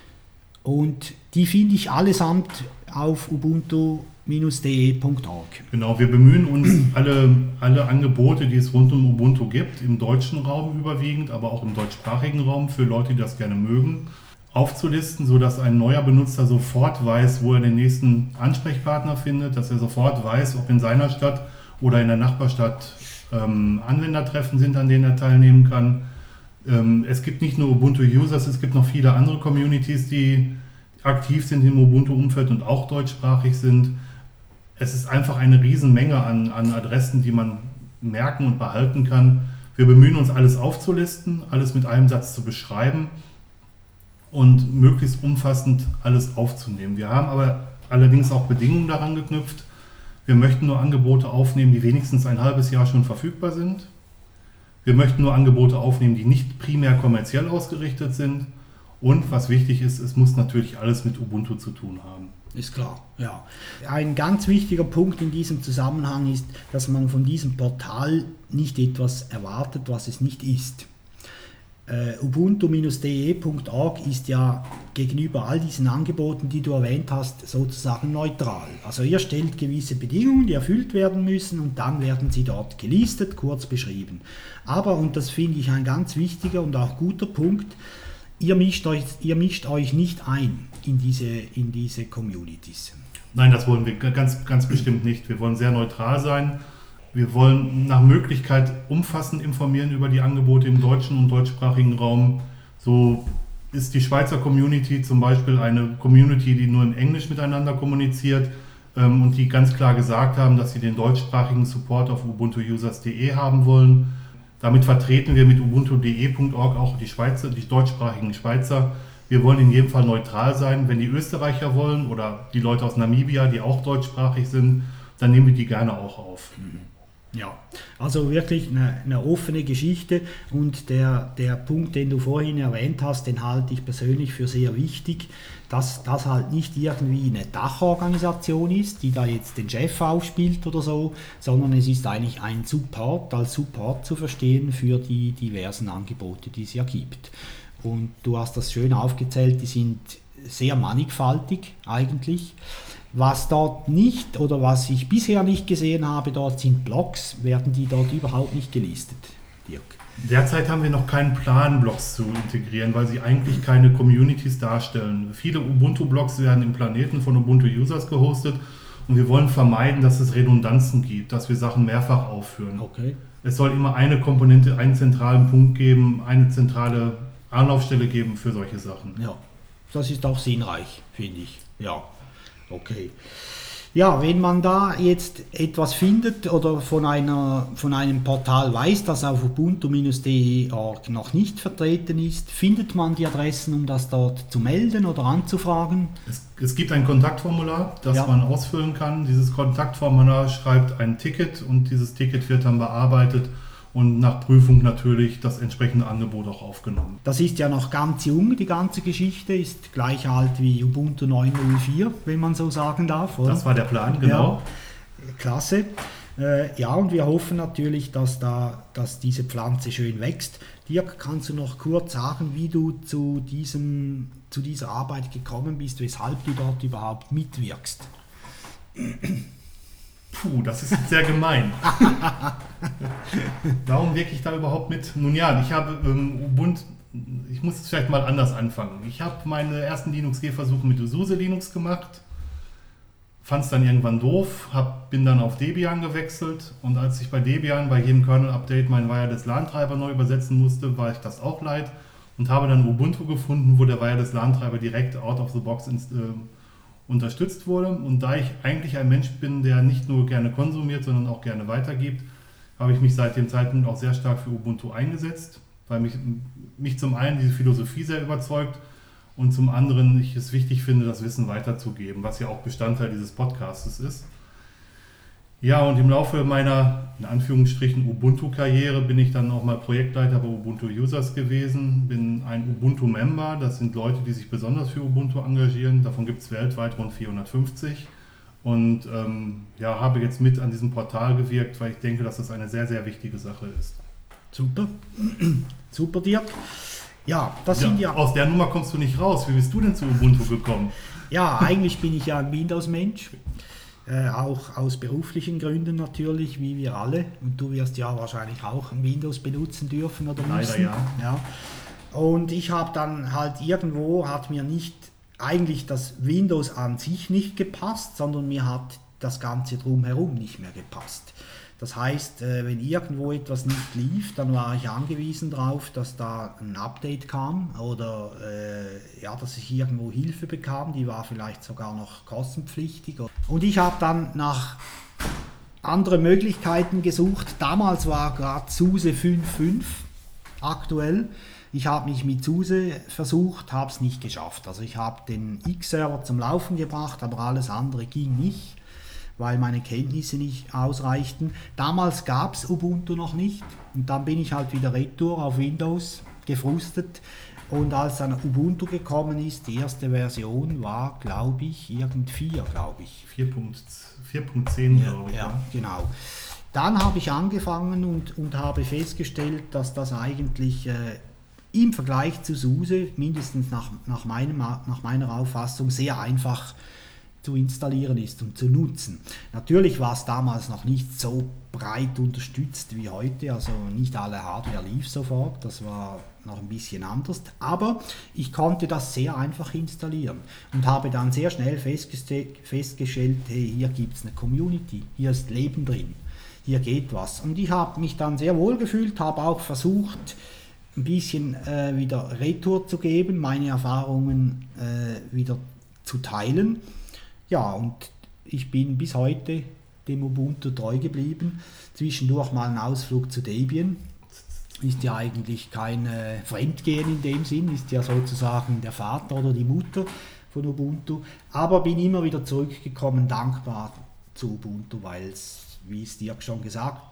Und die finde ich allesamt auf ubuntu-de.org. Genau, wir bemühen uns, alle Angebote, die es rund um Ubuntu gibt, im deutschen Raum überwiegend, aber auch im deutschsprachigen Raum für Leute, die das gerne mögen, aufzulisten, sodass ein neuer Benutzer sofort weiß, wo er den nächsten Ansprechpartner findet, dass er sofort weiß, ob in seiner Stadt oder in der Nachbarstadt Anwendertreffen sind, an denen er teilnehmen kann. Es gibt nicht nur Ubuntu-Users, es gibt noch viele andere Communities, die aktiv sind im Ubuntu-Umfeld und auch deutschsprachig sind. Es ist einfach eine Riesenmenge an Adressen, die man merken und behalten kann. Wir bemühen uns, alles aufzulisten, alles mit einem Satz zu beschreiben und möglichst umfassend alles aufzunehmen. Wir haben aber allerdings auch Bedingungen daran geknüpft. Wir möchten nur Angebote aufnehmen, die wenigstens ein halbes Jahr schon verfügbar sind. Wir möchten nur Angebote aufnehmen, die nicht primär kommerziell ausgerichtet sind. Und was wichtig ist, es muss natürlich alles mit Ubuntu zu tun haben. Ist klar, ja. Ein ganz wichtiger Punkt in diesem Zusammenhang ist, dass man von diesem Portal nicht etwas erwartet, was es nicht ist. Ubuntu-de.org ist ja gegenüber all diesen Angeboten, die du erwähnt hast, sozusagen neutral. Also ihr stellt gewisse Bedingungen, die erfüllt werden müssen und dann werden sie dort gelistet, kurz beschrieben. Aber, und das finde ich ein ganz wichtiger und auch guter Punkt, ihr mischt euch nicht ein in diese Communities. Nein, das wollen wir ganz, ganz bestimmt nicht. Wir wollen sehr neutral sein. Wir wollen nach Möglichkeit umfassend informieren über die Angebote im deutschen und deutschsprachigen Raum. So ist die Schweizer Community zum Beispiel eine Community, die nur in Englisch miteinander kommuniziert und die ganz klar gesagt haben, dass sie den deutschsprachigen Support auf ubuntuusers.de haben wollen. Damit vertreten wir mit ubuntu.de.org auch die deutschsprachigen Schweizer. Wir wollen in jedem Fall neutral sein. Wenn die Österreicher wollen oder die Leute aus Namibia, die auch deutschsprachig sind, dann nehmen wir die gerne auch auf. Ja, also wirklich eine offene Geschichte und der Punkt, den du vorhin erwähnt hast, den halte ich persönlich für sehr wichtig, dass das halt nicht irgendwie eine Dachorganisation ist, die da jetzt den Chef aufspielt oder so, sondern es ist eigentlich ein Support, als Support zu verstehen für die diversen Angebote, die es ja gibt. Und du hast das schön aufgezählt, die sind sehr mannigfaltig eigentlich. Was dort nicht oder was ich bisher nicht gesehen habe, dort sind Blogs, werden die dort überhaupt nicht gelistet, Dirk? Derzeit haben wir noch keinen Plan, Blogs zu integrieren, weil sie eigentlich keine Communities darstellen. Viele Ubuntu-Blogs werden im Planeten von Ubuntu-Users gehostet und wir wollen vermeiden, dass es Redundanzen gibt, dass wir Sachen mehrfach aufführen. Okay. Es soll immer eine Komponente, einen zentralen Punkt geben, eine zentrale Anlaufstelle geben für solche Sachen. Ja, das ist auch sinnreich, finde ich. Ja. Okay. Ja, wenn man da jetzt etwas findet oder von einem Portal weiß, das auf ubuntu-de.org noch nicht vertreten ist, findet man die Adressen, um das dort zu melden oder anzufragen? Es gibt ein Kontaktformular, das man ausfüllen kann. Dieses Kontaktformular schreibt ein Ticket und dieses Ticket wird dann bearbeitet und nach Prüfung natürlich das entsprechende Angebot auch aufgenommen. Das ist ja noch ganz jung, die ganze Geschichte, ist gleich alt wie Ubuntu 9.04, wenn man so sagen darf, oder? Das war der Plan, genau. Ja, klasse. Ja, und wir hoffen natürlich, dass diese Pflanze schön wächst. Dirk, kannst du noch kurz sagen, wie du zu dieser Arbeit gekommen bist, weshalb du dort überhaupt mitwirkst? Puh, das ist sehr gemein. Warum wirke ich da überhaupt mit? Nun ja, ich habe Ubuntu, ich muss vielleicht mal anders anfangen. Ich habe meine ersten Linux-Gehversuche mit SUSE Linux gemacht, fand es dann irgendwann doof, bin dann auf Debian gewechselt und als ich bei Debian bei jedem Kernel-Update meinen Wireless LAN-Treiber neu übersetzen musste, war ich das auch leid und habe dann Ubuntu gefunden, wo der Wireless LAN-Treiber direkt out of the box unterstützt wurde. Und da ich eigentlich ein Mensch bin, der nicht nur gerne konsumiert, sondern auch gerne weitergibt, habe ich mich seit dem Zeitpunkt auch sehr stark für Ubuntu eingesetzt, weil mich zum einen diese Philosophie sehr überzeugt und zum anderen ich es wichtig finde, das Wissen weiterzugeben, was ja auch Bestandteil dieses Podcastes ist. Ja, und im Laufe meiner, in Anführungsstrichen, Ubuntu-Karriere bin ich dann auch mal Projektleiter bei Ubuntu Users gewesen, bin ein Ubuntu-Member, das sind Leute, die sich besonders für Ubuntu engagieren, davon gibt es weltweit rund 450 und habe jetzt mit an diesem Portal gewirkt, weil ich denke, dass das eine sehr, sehr wichtige Sache ist. Super, super Dirk. Ja, das sind ja... Aus der Nummer kommst du nicht raus, wie bist du denn zu Ubuntu gekommen? Ja, eigentlich bin ich ja ein Windows-Mensch. Auch aus beruflichen Gründen natürlich, wie wir alle. Und du wirst ja wahrscheinlich auch ein Windows benutzen dürfen oder müssen. Leider ja. Und ich habe dann halt irgendwo, hat mir nicht eigentlich das Windows an sich nicht gepasst, sondern mir hat das Ganze drumherum nicht mehr gepasst. Das heißt, wenn irgendwo etwas nicht lief, dann war ich angewiesen darauf, dass da ein Update kam oder dass ich irgendwo Hilfe bekam, die war vielleicht sogar noch kostenpflichtig. Und ich habe dann nach anderen Möglichkeiten gesucht. Damals war gerade SUSE 5.5 aktuell. Ich habe mich mit SUSE versucht, habe es nicht geschafft. Also ich habe den X-Server zum Laufen gebracht, aber alles andere ging nicht. weil meine Kenntnisse nicht ausreichten. Damals gab es Ubuntu noch nicht und dann bin ich halt wieder retour auf Windows, gefrustet. Und als dann Ubuntu gekommen ist, die erste Version war, glaube ich, 4, glaube ich. 4.10, glaube ich. Ja, genau. Dann habe ich angefangen und habe festgestellt, dass das eigentlich im Vergleich zu SUSE, mindestens nach meiner Auffassung, sehr einfach zu installieren ist und zu nutzen. Natürlich war es damals noch nicht so breit unterstützt wie heute, also nicht alle Hardware lief sofort, das war noch ein bisschen anders, aber ich konnte das sehr einfach installieren und habe dann sehr schnell festgestellt, hey, hier gibt es eine Community, hier ist Leben drin, hier geht was. Und ich habe mich dann sehr wohl gefühlt, habe auch versucht, ein bisschen wieder Retour zu geben, meine Erfahrungen wieder zu teilen. Ja, und ich bin bis heute dem Ubuntu treu geblieben. Zwischendurch mal ein Ausflug zu Debian. Ist ja eigentlich kein Fremdgehen in dem Sinn, ist ja sozusagen der Vater oder die Mutter von Ubuntu. Aber bin immer wieder zurückgekommen, dankbar zu Ubuntu, weil es, wie es Dirk schon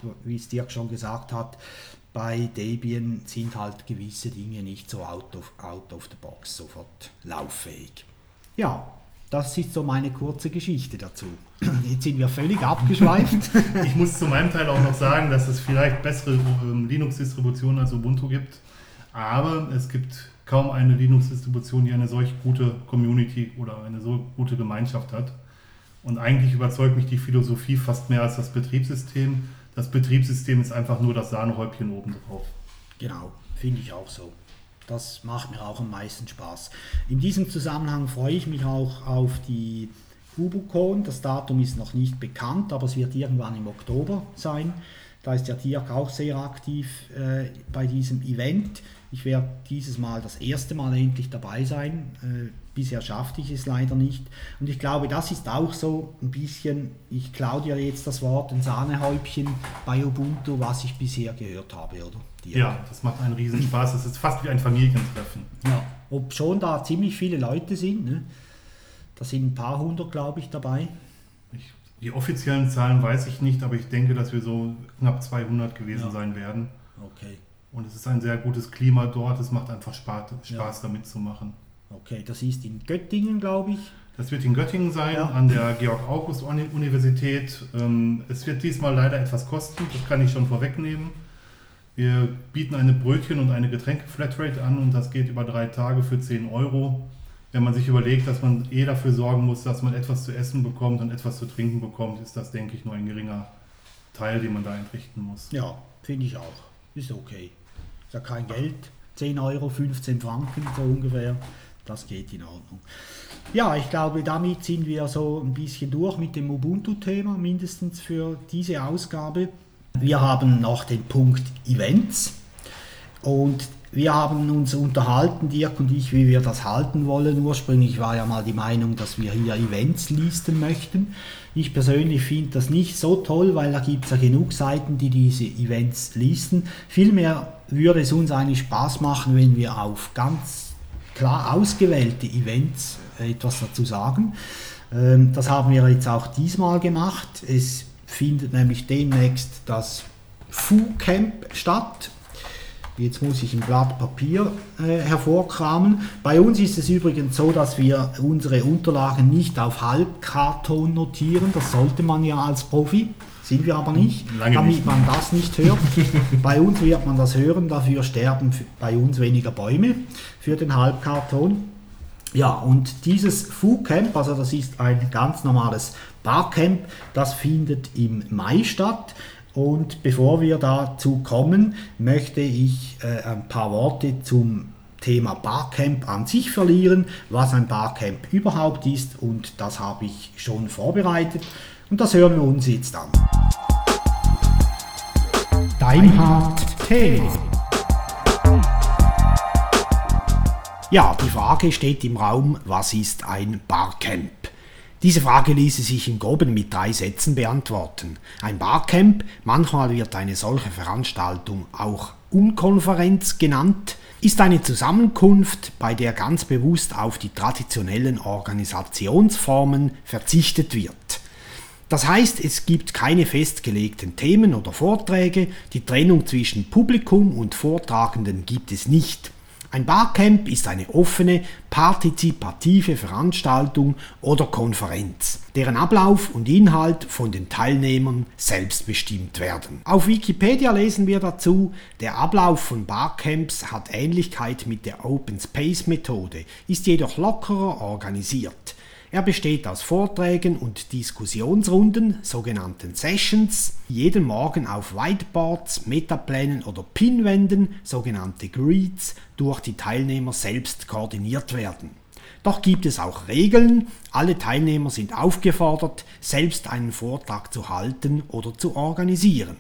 gesagt hat, bei Debian sind halt gewisse Dinge nicht so out of the box sofort lauffähig. Ja, das ist so meine kurze Geschichte dazu. Jetzt sind wir völlig abgeschweift. Ich muss zu meinem Teil auch noch sagen, dass es vielleicht bessere Linux-Distributionen als Ubuntu gibt, aber es gibt kaum eine Linux-Distribution, die eine solch gute Community oder eine so gute Gemeinschaft hat. Und eigentlich überzeugt mich die Philosophie fast mehr als das Betriebssystem. Das Betriebssystem ist einfach nur das Sahnehäubchen obendrauf. Genau, finde ich auch so. Das macht mir auch am meisten Spaß. In diesem Zusammenhang freue ich mich auch auf die UbuCon. Das Datum ist noch nicht bekannt, aber es wird irgendwann im Oktober sein. Da ist ja Dirk auch sehr aktiv bei diesem Event. Ich werde dieses Mal das erste Mal endlich dabei sein. Bisher schaffte ich es leider nicht. Und ich glaube, das ist auch so ein bisschen, ich klaue dir jetzt das Wort, ein Sahnehäubchen bei Ubuntu, was ich bisher gehört habe, oder? Dirk? Ja, das macht einen riesen Spaß. Es ist fast wie ein Familientreffen. Ja, ob schon da ziemlich viele Leute sind. Ne? Da sind ein paar hundert, glaube ich, dabei. Die offiziellen Zahlen weiß ich nicht, aber ich denke, dass wir so knapp 200 gewesen sein werden. Okay. Und es ist ein sehr gutes Klima dort. Es macht einfach Spaß damit zu machen. Okay, das ist in Göttingen, glaube ich. Das wird in Göttingen sein, an der Georg-August-Universität. Es wird diesmal leider etwas kosten, das kann ich schon vorwegnehmen. Wir bieten eine Brötchen- und eine Getränke-Flatrate an und das geht über 3 Tage für 10 €. Wenn man sich überlegt, dass man dafür sorgen muss, dass man etwas zu essen bekommt und etwas zu trinken bekommt, ist das, denke ich, nur ein geringer Teil, den man da entrichten muss. Ja, finde ich auch. Ist okay. Ist ja kein Geld. 10 €, 15 Franken so ungefähr. Das geht in Ordnung. Ja, ich glaube, damit sind wir so ein bisschen durch mit dem Ubuntu-Thema, mindestens für diese Ausgabe. Wir haben noch den Punkt Events und wir haben uns unterhalten, Dirk und ich, wie wir das halten wollen. Ursprünglich war ja mal die Meinung, dass wir hier Events listen möchten. Ich persönlich finde das nicht so toll, weil da gibt es ja genug Seiten, die diese Events listen. Vielmehr würde es uns eigentlich Spaß machen, wenn wir auf ganz klar ausgewählte Events etwas dazu sagen. Das haben wir jetzt auch diesmal gemacht. Es findet nämlich demnächst das FooCamp statt. Jetzt muss ich ein Blatt Papier hervorkramen. Bei uns ist es übrigens so, dass wir unsere Unterlagen nicht auf Halbkarton notieren. Das sollte man ja als Profi. Sind wir aber nicht, damit man das nicht hört. Bei uns wird man das hören, dafür sterben bei uns weniger Bäume für den Halbkarton. Ja, und dieses FooCamp, also das ist ein ganz normales Barcamp, das findet im Mai statt. Und bevor wir dazu kommen, möchte ich ein paar Worte zum Thema Barcamp an sich verlieren, was ein Barcamp überhaupt ist, und das habe ich schon vorbereitet. Und das hören wir uns jetzt an. Deinhard-Thema. Ja, die Frage steht im Raum, was ist ein Barcamp? Diese Frage ließe sich im Groben mit 3 Sätzen beantworten. Ein Barcamp, manchmal wird eine solche Veranstaltung auch Unkonferenz genannt, ist eine Zusammenkunft, bei der ganz bewusst auf die traditionellen Organisationsformen verzichtet wird. Das heißt, es gibt keine festgelegten Themen oder Vorträge, die Trennung zwischen Publikum und Vortragenden gibt es nicht. Ein Barcamp ist eine offene, partizipative Veranstaltung oder Konferenz, deren Ablauf und Inhalt von den Teilnehmern selbst bestimmt werden. Auf Wikipedia lesen wir dazu, der Ablauf von Barcamps hat Ähnlichkeit mit der Open Space Methode, ist jedoch lockerer organisiert. Er besteht aus Vorträgen und Diskussionsrunden, sogenannten Sessions, die jeden Morgen auf Whiteboards, Metaplänen oder Pinwänden, sogenannte Grids, durch die Teilnehmer selbst koordiniert werden. Doch gibt es auch Regeln, alle Teilnehmer sind aufgefordert, selbst einen Vortrag zu halten oder zu organisieren.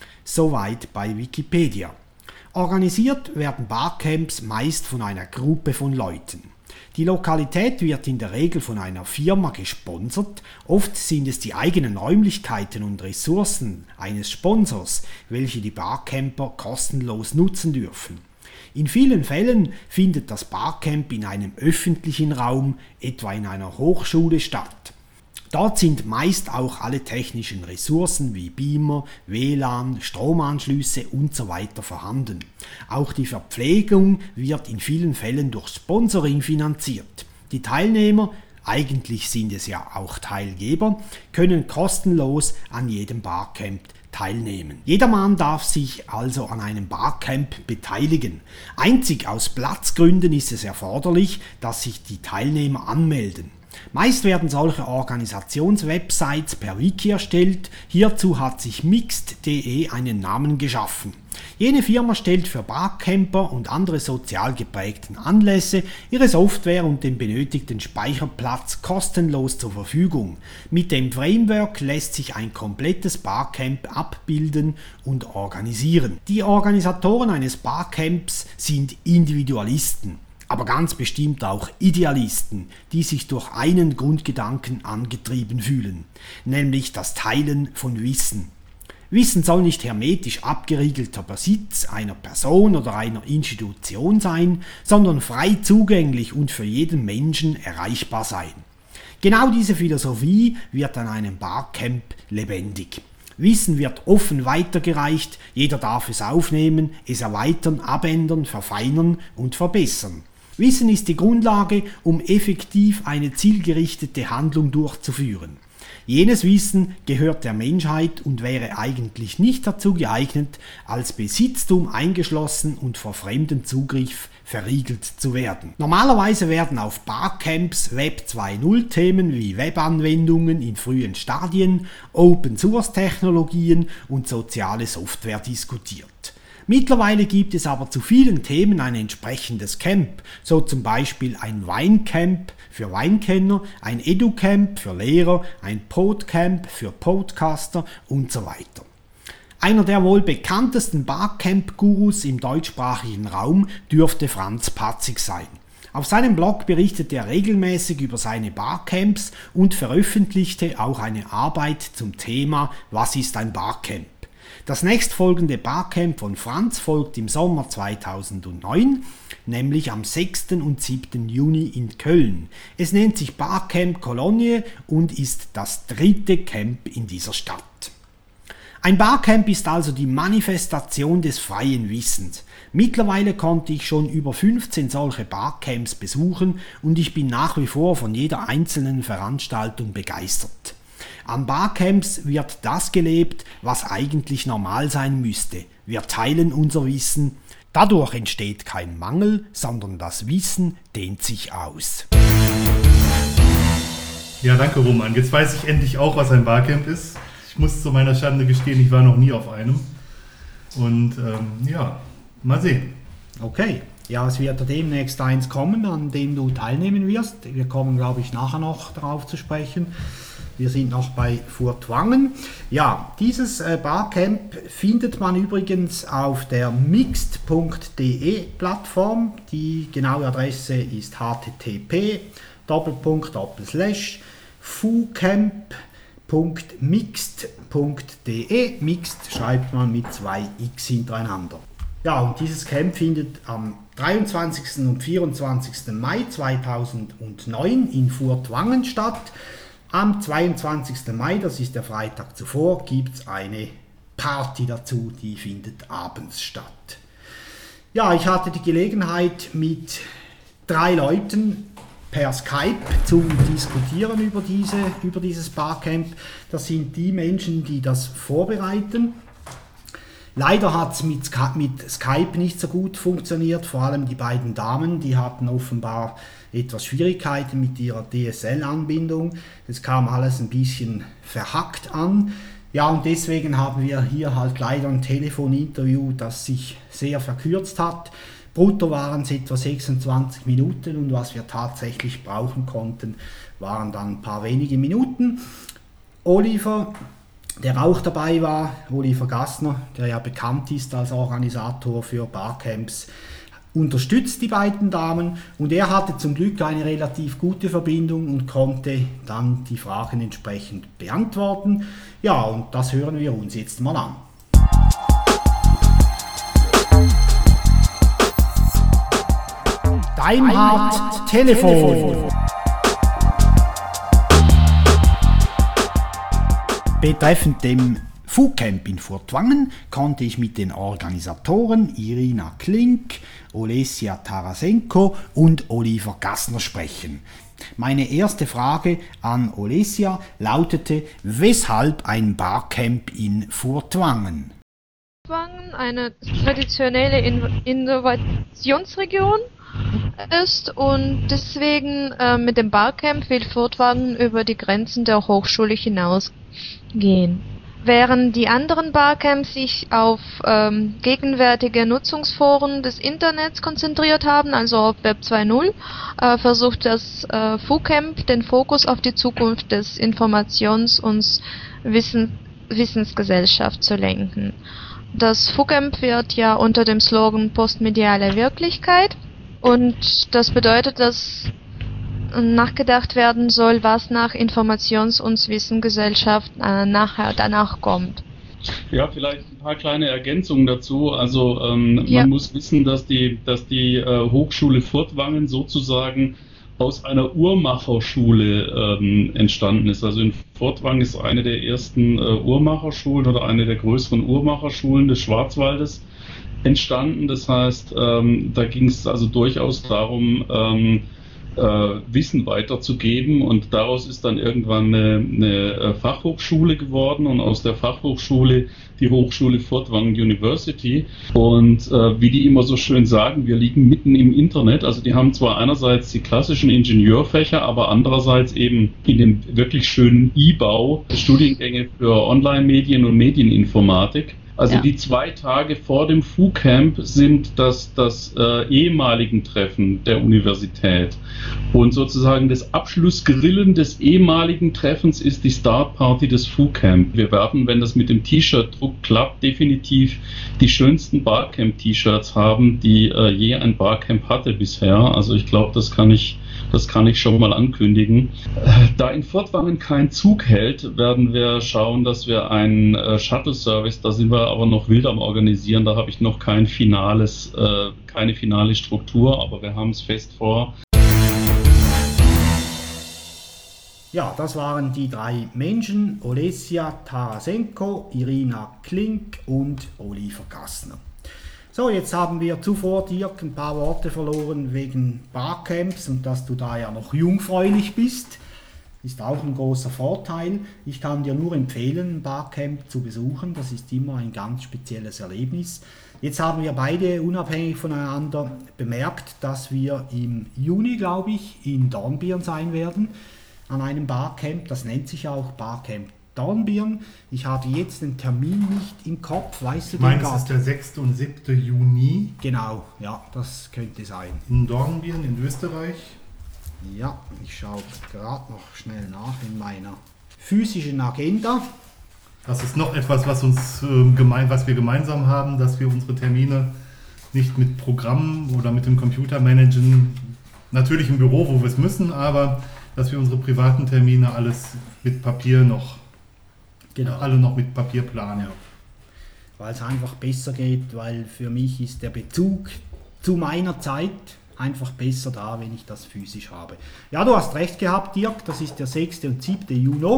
Soweit bei Wikipedia. Organisiert werden Barcamps meist von einer Gruppe von Leuten. Die Lokalität wird in der Regel von einer Firma gesponsert, oft sind es die eigenen Räumlichkeiten und Ressourcen eines Sponsors, welche die Barcamper kostenlos nutzen dürfen. In vielen Fällen findet das Barcamp in einem öffentlichen Raum, etwa in einer Hochschule, statt. Dort sind meist auch alle technischen Ressourcen wie Beamer, WLAN, Stromanschlüsse usw. vorhanden. Auch die Verpflegung wird in vielen Fällen durch Sponsoring finanziert. Die Teilnehmer, eigentlich sind es ja auch Teilgeber, können kostenlos an jedem Barcamp teilnehmen. Jedermann darf sich also an einem Barcamp beteiligen. Einzig aus Platzgründen ist es erforderlich, dass sich die Teilnehmer anmelden. Meist werden solche Organisationswebsites per Wiki erstellt, hierzu hat sich Mixed.de einen Namen geschaffen. Jene Firma stellt für Barcamper und andere sozial geprägten Anlässe ihre Software und den benötigten Speicherplatz kostenlos zur Verfügung. Mit dem Framework lässt sich ein komplettes Barcamp abbilden und organisieren. Die Organisatoren eines Barcamps sind Individualisten, aber ganz bestimmt auch Idealisten, die sich durch einen Grundgedanken angetrieben fühlen, nämlich das Teilen von Wissen. Wissen soll nicht hermetisch abgeriegelter Besitz einer Person oder einer Institution sein, sondern frei zugänglich und für jeden Menschen erreichbar sein. Genau diese Philosophie wird an einem Barcamp lebendig. Wissen wird offen weitergereicht, jeder darf es aufnehmen, es erweitern, abändern, verfeinern und verbessern. Wissen ist die Grundlage, um effektiv eine zielgerichtete Handlung durchzuführen. Jenes Wissen gehört der Menschheit und wäre eigentlich nicht dazu geeignet, als Besitztum eingeschlossen und vor fremdem Zugriff verriegelt zu werden. Normalerweise werden auf Barcamps Web 2.0 Themen wie Webanwendungen in frühen Stadien, Open-Source-Technologien und soziale Software diskutiert. Mittlerweile gibt es aber zu vielen Themen ein entsprechendes Camp, so zum Beispiel ein Weincamp für Weinkenner, ein Educamp für Lehrer, ein Podcamp für Podcaster und so weiter. Einer der wohl bekanntesten Barcamp-Gurus im deutschsprachigen Raum dürfte Franz Patzig sein. Auf seinem Blog berichtet er regelmäßig über seine Barcamps und veröffentlichte auch eine Arbeit zum Thema „Was ist ein Barcamp?". Das nächstfolgende Barcamp von Franz folgt im Sommer 2009, nämlich am 6. und 7. Juni in Köln. Es nennt sich Barcamp Cologne und ist das 3. Camp in dieser Stadt. Ein Barcamp ist also die Manifestation des freien Wissens. Mittlerweile konnte ich schon über 15 solche Barcamps besuchen und ich bin nach wie vor von jeder einzelnen Veranstaltung begeistert. An Barcamps wird das gelebt, was eigentlich normal sein müsste. Wir teilen unser Wissen. Dadurch entsteht kein Mangel, sondern das Wissen dehnt sich aus. Ja, danke Roman. Jetzt weiß ich endlich auch, was ein Barcamp ist. Ich muss zu meiner Schande gestehen, ich war noch nie auf einem. Und ja, mal sehen. Okay. Ja, es wird demnächst eins kommen, an dem du teilnehmen wirst. Wir kommen, glaube ich, nachher noch darauf zu sprechen. Wir sind noch bei Furtwangen. Ja, dieses Barcamp findet man übrigens auf der mixed.de Plattform. Die genaue Adresse ist http://fucamp.mixed.de. Mixed schreibt man mit 2 X hintereinander. Ja, und dieses Camp findet am 23. und 24. Mai 2009 in Furtwangen statt. Am 22. Mai, das ist der Freitag zuvor, gibt es eine Party dazu, die findet abends statt. Ja, ich hatte die Gelegenheit, mit 3 Leuten per Skype zu diskutieren über dieses Barcamp. Das sind die Menschen, die das vorbereiten. Leider hat es mit Skype nicht so gut funktioniert, vor allem die beiden Damen, die hatten offenbar etwas Schwierigkeiten mit ihrer DSL-Anbindung. Es kam alles ein bisschen verhackt an. Ja, und deswegen haben wir hier halt leider ein Telefoninterview, das sich sehr verkürzt hat. Brutto waren es etwa 26 Minuten und was wir tatsächlich brauchen konnten, waren dann ein paar wenige Minuten. Oliver, der auch dabei war, Oliver Gassner, der ja bekannt ist als Organisator für Barcamps, unterstützt die beiden Damen und er hatte zum Glück eine relativ gute Verbindung und konnte dann die Fragen entsprechend beantworten. Ja, und das hören wir uns jetzt mal an. Daimhardt Telefon. Betreffend dem FUCamp in Furtwangen konnte ich mit den Organisatoren Irina Klink, Olesja Tarasenko und Oliver Gassner sprechen. Meine erste Frage an Olesja lautete: Weshalb ein Barcamp in Furtwangen? Furtwangen eine traditionelle Innovationsregion ist und deswegen mit dem Barcamp will Furtwangen über die Grenzen der Hochschule hinausgehen. Während die anderen Barcamps sich auf gegenwärtige Nutzungsforen des Internets konzentriert haben, also auf Web 2.0, versucht das FUCamp den Fokus auf die Zukunft des Informations- und Wissensgesellschaft zu lenken. Das FUCamp wird ja unter dem Slogan Postmediale Wirklichkeit und das bedeutet, dass nachgedacht werden soll, was nach Informations- und Wissensgesellschaft danach kommt. Ja, vielleicht ein paar kleine Ergänzungen dazu. Also man muss wissen, dass die Hochschule Furtwangen sozusagen aus einer Uhrmacherschule entstanden ist. Also in Furtwangen ist eine der ersten Uhrmacherschulen oder eine der größeren Uhrmacherschulen des Schwarzwaldes entstanden. Das heißt, da ging es also durchaus darum, Wissen weiterzugeben und daraus ist dann irgendwann eine Fachhochschule geworden und aus der Fachhochschule die Hochschule Furtwangen University und wie die immer so schön sagen, wir liegen mitten im Internet, also die haben zwar einerseits die klassischen Ingenieurfächer, aber andererseits eben in dem wirklich schönen I-Bau Studiengänge für Online-Medien und Medieninformatik. Also die 2 Tage vor dem FUCamp sind das ehemaligen Treffen der Universität. Und sozusagen das Abschlussgrillen des ehemaligen Treffens ist die Startparty des FUCamp. Wir werden, wenn das mit dem T-Shirt-Druck klappt, definitiv die schönsten Barcamp-T-Shirts haben, die je ein Barcamp hatte bisher. Also ich glaube, das kann ich schon mal ankündigen. Da in Furtwangen kein Zug hält, werden wir schauen, dass wir einen Shuttle-Service, da sind wir aber noch wild am Organisieren, da habe ich noch keine finale Struktur, aber wir haben es fest vor. Ja, das waren die 3 Menschen, Olesja Tarasenko, Irina Klink und Oliver Gassner. So, jetzt haben wir zuvor, Dirk, ein paar Worte verloren wegen Barcamps und dass du da ja noch jungfräulich bist, ist auch ein großer Vorteil. Ich kann dir nur empfehlen, ein Barcamp zu besuchen, das ist immer ein ganz spezielles Erlebnis. Jetzt haben wir beide unabhängig voneinander bemerkt, dass wir im Juni, glaube ich, in Dornbirn sein werden, an einem Barcamp, das nennt sich auch Barcamp Dornbirn. Ich habe jetzt den Termin nicht im Kopf, weißt du? Ich meine, es ist der 6. und 7. Juni. Genau, ja, das könnte sein. In Dornbirn in Österreich. Ja, ich schaue gerade noch schnell nach in meiner physischen Agenda. Das ist noch etwas, was wir gemeinsam haben, dass wir unsere Termine nicht mit Programmen oder mit dem Computer managen. Natürlich im Büro, wo wir es müssen, aber dass wir unsere privaten Termine alles mit Papier alle noch mit Papier planen. Ja. Weil es einfach besser geht, weil für mich ist der Bezug zu meiner Zeit einfach besser da, wenn ich das physisch habe. Ja, du hast recht gehabt, Dirk, das ist der 6. und 7. Juni.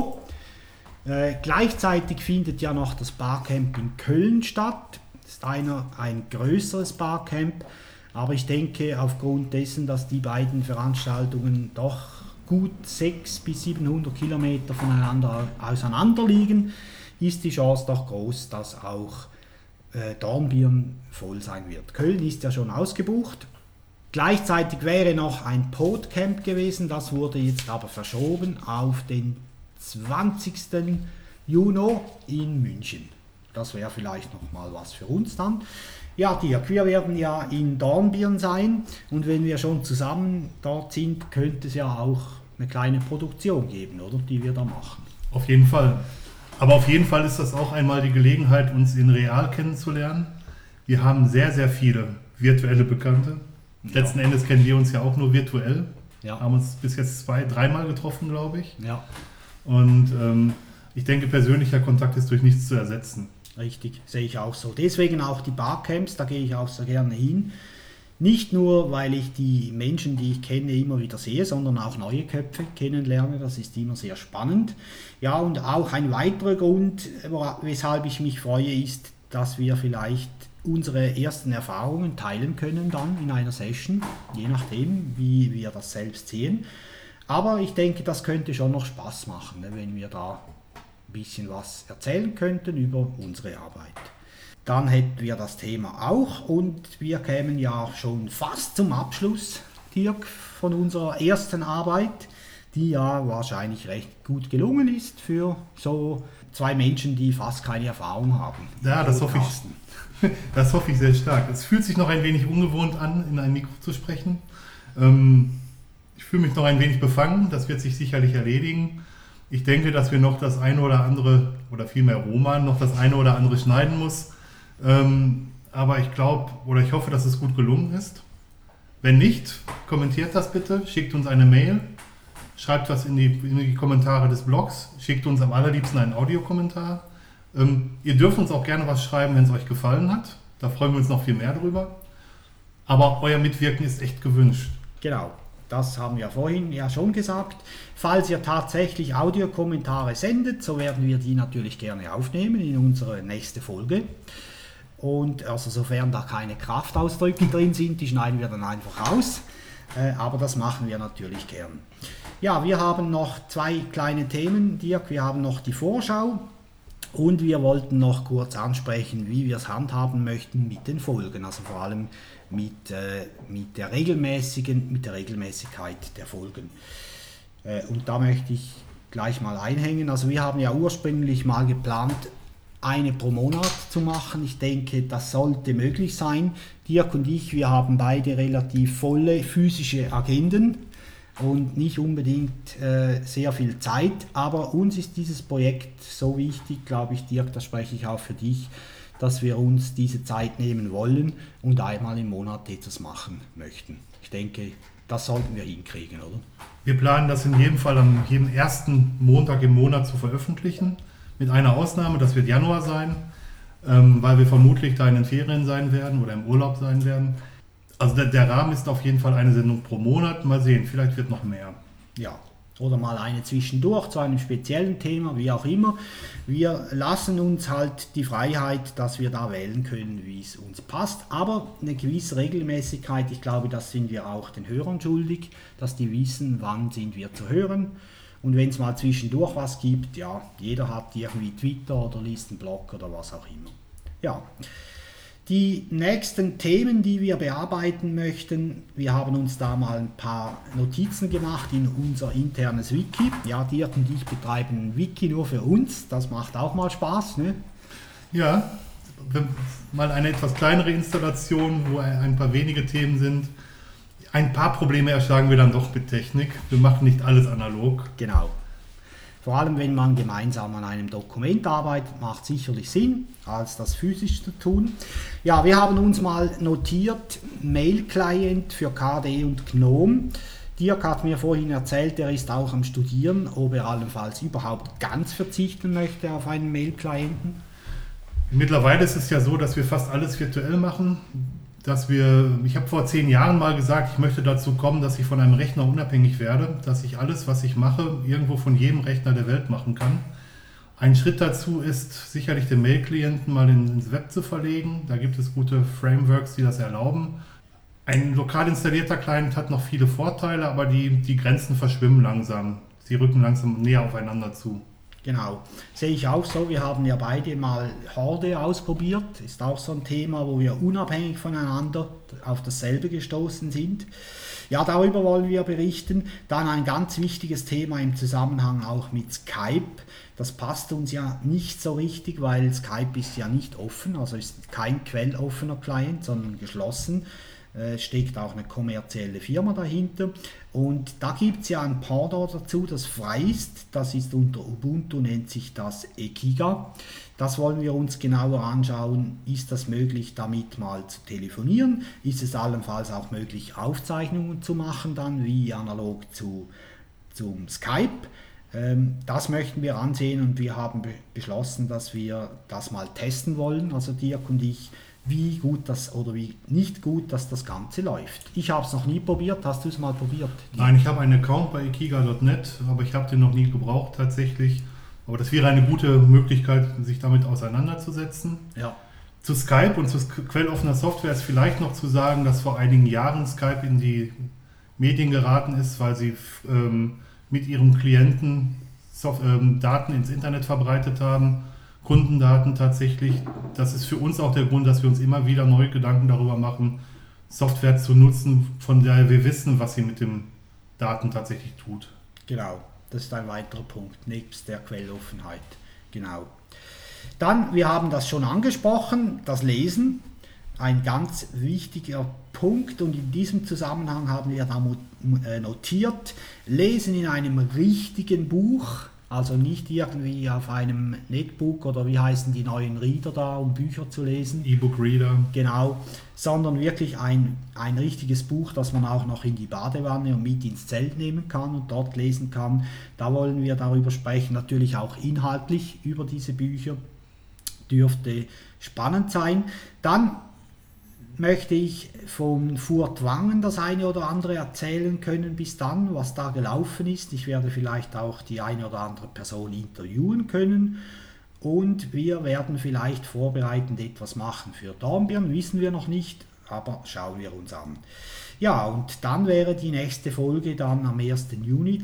Gleichzeitig findet ja noch das Barcamp in Köln statt. Das ist ein größeres Barcamp, aber ich denke, aufgrund dessen, dass die beiden Veranstaltungen doch gut 600 bis 700 Kilometer voneinander auseinander liegen, ist die Chance doch groß, dass auch Dornbirn voll sein wird. Köln ist ja schon ausgebucht. Gleichzeitig wäre noch ein Podcamp gewesen, das wurde jetzt aber verschoben auf den 20. Juni in München. Das wäre vielleicht noch mal was für uns dann. Ja, Dirk, wir werden ja in Dornbirn sein und wenn wir schon zusammen dort sind, könnte es ja auch eine kleine Produktion geben, oder? Die wir da machen. Auf jeden Fall. Aber auf jeden Fall ist das auch einmal die Gelegenheit, uns in real kennenzulernen. Wir haben sehr, sehr viele virtuelle Bekannte. Ja. Letzten Endes kennen wir uns ja auch nur virtuell. Ja. Haben uns bis jetzt 2-3 Mal getroffen, glaube ich. Ja. Und ich denke, persönlicher Kontakt ist durch nichts zu ersetzen. Richtig, sehe ich auch so. Deswegen auch die Barcamps, da gehe ich auch sehr gerne hin. Nicht nur, weil ich die Menschen, die ich kenne, immer wieder sehe, sondern auch neue Köpfe kennenlerne. Das ist immer sehr spannend. Ja, und auch ein weiterer Grund, weshalb ich mich freue, ist, dass wir vielleicht unsere ersten Erfahrungen teilen können dann in einer Session, je nachdem, wie wir das selbst sehen. Aber ich denke, das könnte schon noch Spaß machen, wenn wir da ein bisschen was erzählen könnten über unsere Arbeit. Dann hätten wir das Thema auch und wir kämen ja schon fast zum Abschluss, Dirk, von unserer ersten Arbeit, die ja wahrscheinlich recht gut gelungen ist für so 2 Menschen, die fast keine Erfahrung haben. Ja, das hoffe ich. Das hoffe ich sehr stark. Es fühlt sich noch ein wenig ungewohnt an, in ein Mikro zu sprechen. Ich fühle mich noch ein wenig befangen, das wird sich sicherlich erledigen. Ich denke, dass wir noch das eine oder andere, oder vielmehr Roman, noch das eine oder andere schneiden muss. Aber ich glaube, oder ich hoffe, dass es gut gelungen ist. Wenn nicht, kommentiert das bitte, schickt uns eine Mail, schreibt was in die Kommentare des Blogs, schickt uns am allerliebsten einen Audiokommentar. Ihr dürft uns auch gerne was schreiben, wenn es euch gefallen hat. Da freuen wir uns noch viel mehr drüber. Aber euer Mitwirken ist echt gewünscht. Genau, das haben wir vorhin ja schon gesagt. Falls ihr tatsächlich Audiokommentare sendet, so werden wir die natürlich gerne aufnehmen in unsere nächste Folge. Und also sofern da keine Kraftausdrücke drin sind, die schneiden wir dann einfach raus. Aber das machen wir natürlich gern. Ja, wir haben noch 2 kleine Themen, Dirk. Wir haben noch die Vorschau und wir wollten noch kurz ansprechen, wie wir es handhaben möchten mit den Folgen. Also vor allem mit der Regelmäßigkeit der Folgen. Und da möchte ich gleich mal einhängen. Also wir haben ja ursprünglich mal geplant, eine pro Monat zu machen. Ich denke, das sollte möglich sein. Dirk und ich, wir haben beide relativ volle physische Agenden und nicht unbedingt sehr viel Zeit, aber uns ist dieses Projekt so wichtig, glaube ich, Dirk, das spreche ich auch für dich, dass wir uns diese Zeit nehmen wollen und einmal im Monat etwas machen möchten. Ich denke, das sollten wir hinkriegen, oder? Wir planen das in jedem Fall an jedem ersten Montag im Monat zu veröffentlichen. Mit einer Ausnahme, das wird Januar sein, weil wir vermutlich da in den Ferien sein werden oder im Urlaub sein werden. Also der Rahmen ist auf jeden Fall eine Sendung pro Monat. Mal sehen, vielleicht wird noch mehr. Ja, oder mal eine zwischendurch zu einem speziellen Thema, wie auch immer. Wir lassen uns halt die Freiheit, dass wir da wählen können, wie es uns passt. Aber eine gewisse Regelmäßigkeit, ich glaube, das sind wir auch den Hörern schuldig, dass die wissen, wann sind wir zu hören. Und wenn es mal zwischendurch was gibt, ja, jeder hat irgendwie Twitter oder liest einen Blog oder was auch immer. Ja, die nächsten Themen, die wir bearbeiten möchten, wir haben uns da mal ein paar Notizen gemacht in unser internes Wiki. Ja, Dirk und ich betreiben ein Wiki nur für uns, das macht auch mal Spaß, ne? Ja, mal eine etwas kleinere Installation, wo ein paar wenige Themen sind. Ein paar Probleme erschlagen wir dann doch mit Technik. Wir machen nicht alles analog. Genau. Vor allem, wenn man gemeinsam an einem Dokument arbeitet, macht sicherlich Sinn, als das physisch zu tun. Ja, wir haben uns mal notiert, Mail-Client für KDE und GNOME. Dirk hat mir vorhin erzählt, er ist auch am Studieren, ob er allenfalls überhaupt ganz verzichten möchte auf einen Mail-Clienten. Mittlerweile ist es ja so, dass wir fast alles virtuell machen. ich habe vor 10 Jahren mal gesagt, ich möchte dazu kommen, dass ich von einem Rechner unabhängig werde, dass ich alles, was ich mache, irgendwo von jedem Rechner der Welt machen kann. Ein Schritt dazu ist sicherlich den Mail-Klienten mal ins Web zu verlegen. Da gibt es gute Frameworks, die das erlauben. Ein lokal installierter Client hat noch viele Vorteile, aber die Grenzen verschwimmen langsam. Sie rücken langsam näher aufeinander zu. Genau, sehe ich auch so. Wir haben ja beide mal Horde ausprobiert. Ist auch so ein Thema, wo wir unabhängig voneinander auf dasselbe gestoßen sind. Ja, darüber wollen wir berichten. Dann ein ganz wichtiges Thema im Zusammenhang auch mit Skype. Das passt uns ja nicht so richtig, weil Skype ist ja nicht offen, also ist kein quelloffener Client, sondern geschlossen. Steckt auch eine kommerzielle Firma dahinter. Und da gibt es ja ein Pendant dazu, das frei ist. Das ist unter Ubuntu, nennt sich das Ekiga. Das wollen wir uns genauer anschauen. Ist das möglich, damit mal zu telefonieren? Ist es allenfalls auch möglich, Aufzeichnungen zu machen, dann wie analog zum Skype? Das möchten wir ansehen und wir haben beschlossen, dass wir das mal testen wollen, also Dirk und ich, wie gut das oder wie nicht gut das Ganze läuft. Ich habe es noch nie probiert. Hast du es mal probiert? Nein, ich habe einen Account bei ekiga.net, aber ich habe den noch nie gebraucht tatsächlich. Aber das wäre eine gute Möglichkeit, sich damit auseinanderzusetzen. Ja. Zu Skype und zu quelloffener Software ist vielleicht noch zu sagen, dass vor einigen Jahren Skype in die Medien geraten ist, weil sie mit ihrem Klienten Daten ins Internet verbreitet haben. Kundendaten tatsächlich. Das ist für uns auch der Grund, dass wir uns immer wieder neue Gedanken darüber machen, Software zu nutzen, von der wir wissen, was sie mit den Daten tatsächlich tut. Genau, das ist ein weiterer Punkt, nebst der Quelloffenheit. Genau. Dann, wir haben das schon angesprochen, das Lesen, ein ganz wichtiger Punkt und in diesem Zusammenhang haben wir da notiert, Lesen in einem richtigen Buch. Also nicht irgendwie auf einem Netbook oder wie heißen die neuen Reader da, um Bücher zu lesen. E-Book-Reader. Genau, sondern wirklich ein richtiges Buch, das man auch noch in die Badewanne und mit ins Zelt nehmen kann und dort lesen kann. Da wollen wir darüber sprechen, natürlich auch inhaltlich über diese Bücher. Dürfte spannend sein. Dann möchte ich von Furtwangen das eine oder andere erzählen können bis dann, was da gelaufen ist. Ich werde vielleicht auch die eine oder andere Person interviewen können und wir werden vielleicht vorbereitend etwas machen für Dornbirn, wissen wir noch nicht, aber schauen wir uns an. Ja, und dann wäre die nächste Folge dann am 1. Juni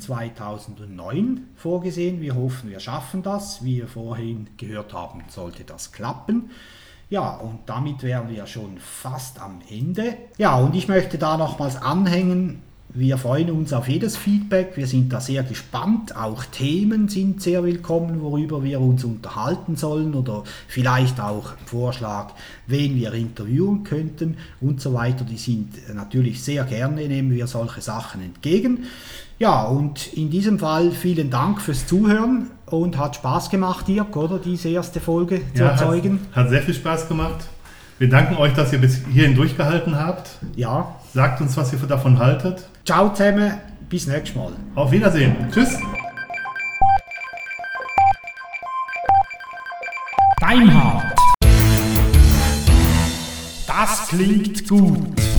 2009 vorgesehen. Wir hoffen, wir schaffen das. Wie wir vorhin gehört haben, sollte das klappen. Ja, und damit wären wir schon fast am Ende. Ja, und ich möchte da nochmals anhängen, wir freuen uns auf jedes Feedback, wir sind da sehr gespannt, auch Themen sind sehr willkommen, worüber wir uns unterhalten sollen oder vielleicht auch ein Vorschlag, wen wir interviewen könnten und so weiter. Die sind natürlich sehr gerne, nehmen wir solche Sachen entgegen. Ja, und in diesem Fall vielen Dank fürs Zuhören und hat Spaß gemacht, Dirk, oder diese erste Folge zu erzeugen. Hat sehr viel Spaß gemacht. Wir danken euch, dass ihr bis hierhin durchgehalten habt. Ja. Sagt uns, was ihr davon haltet. Ciao zusammen, bis nächstes Mal. Auf Wiedersehen. Tschüss. Deinhard. Das klingt gut.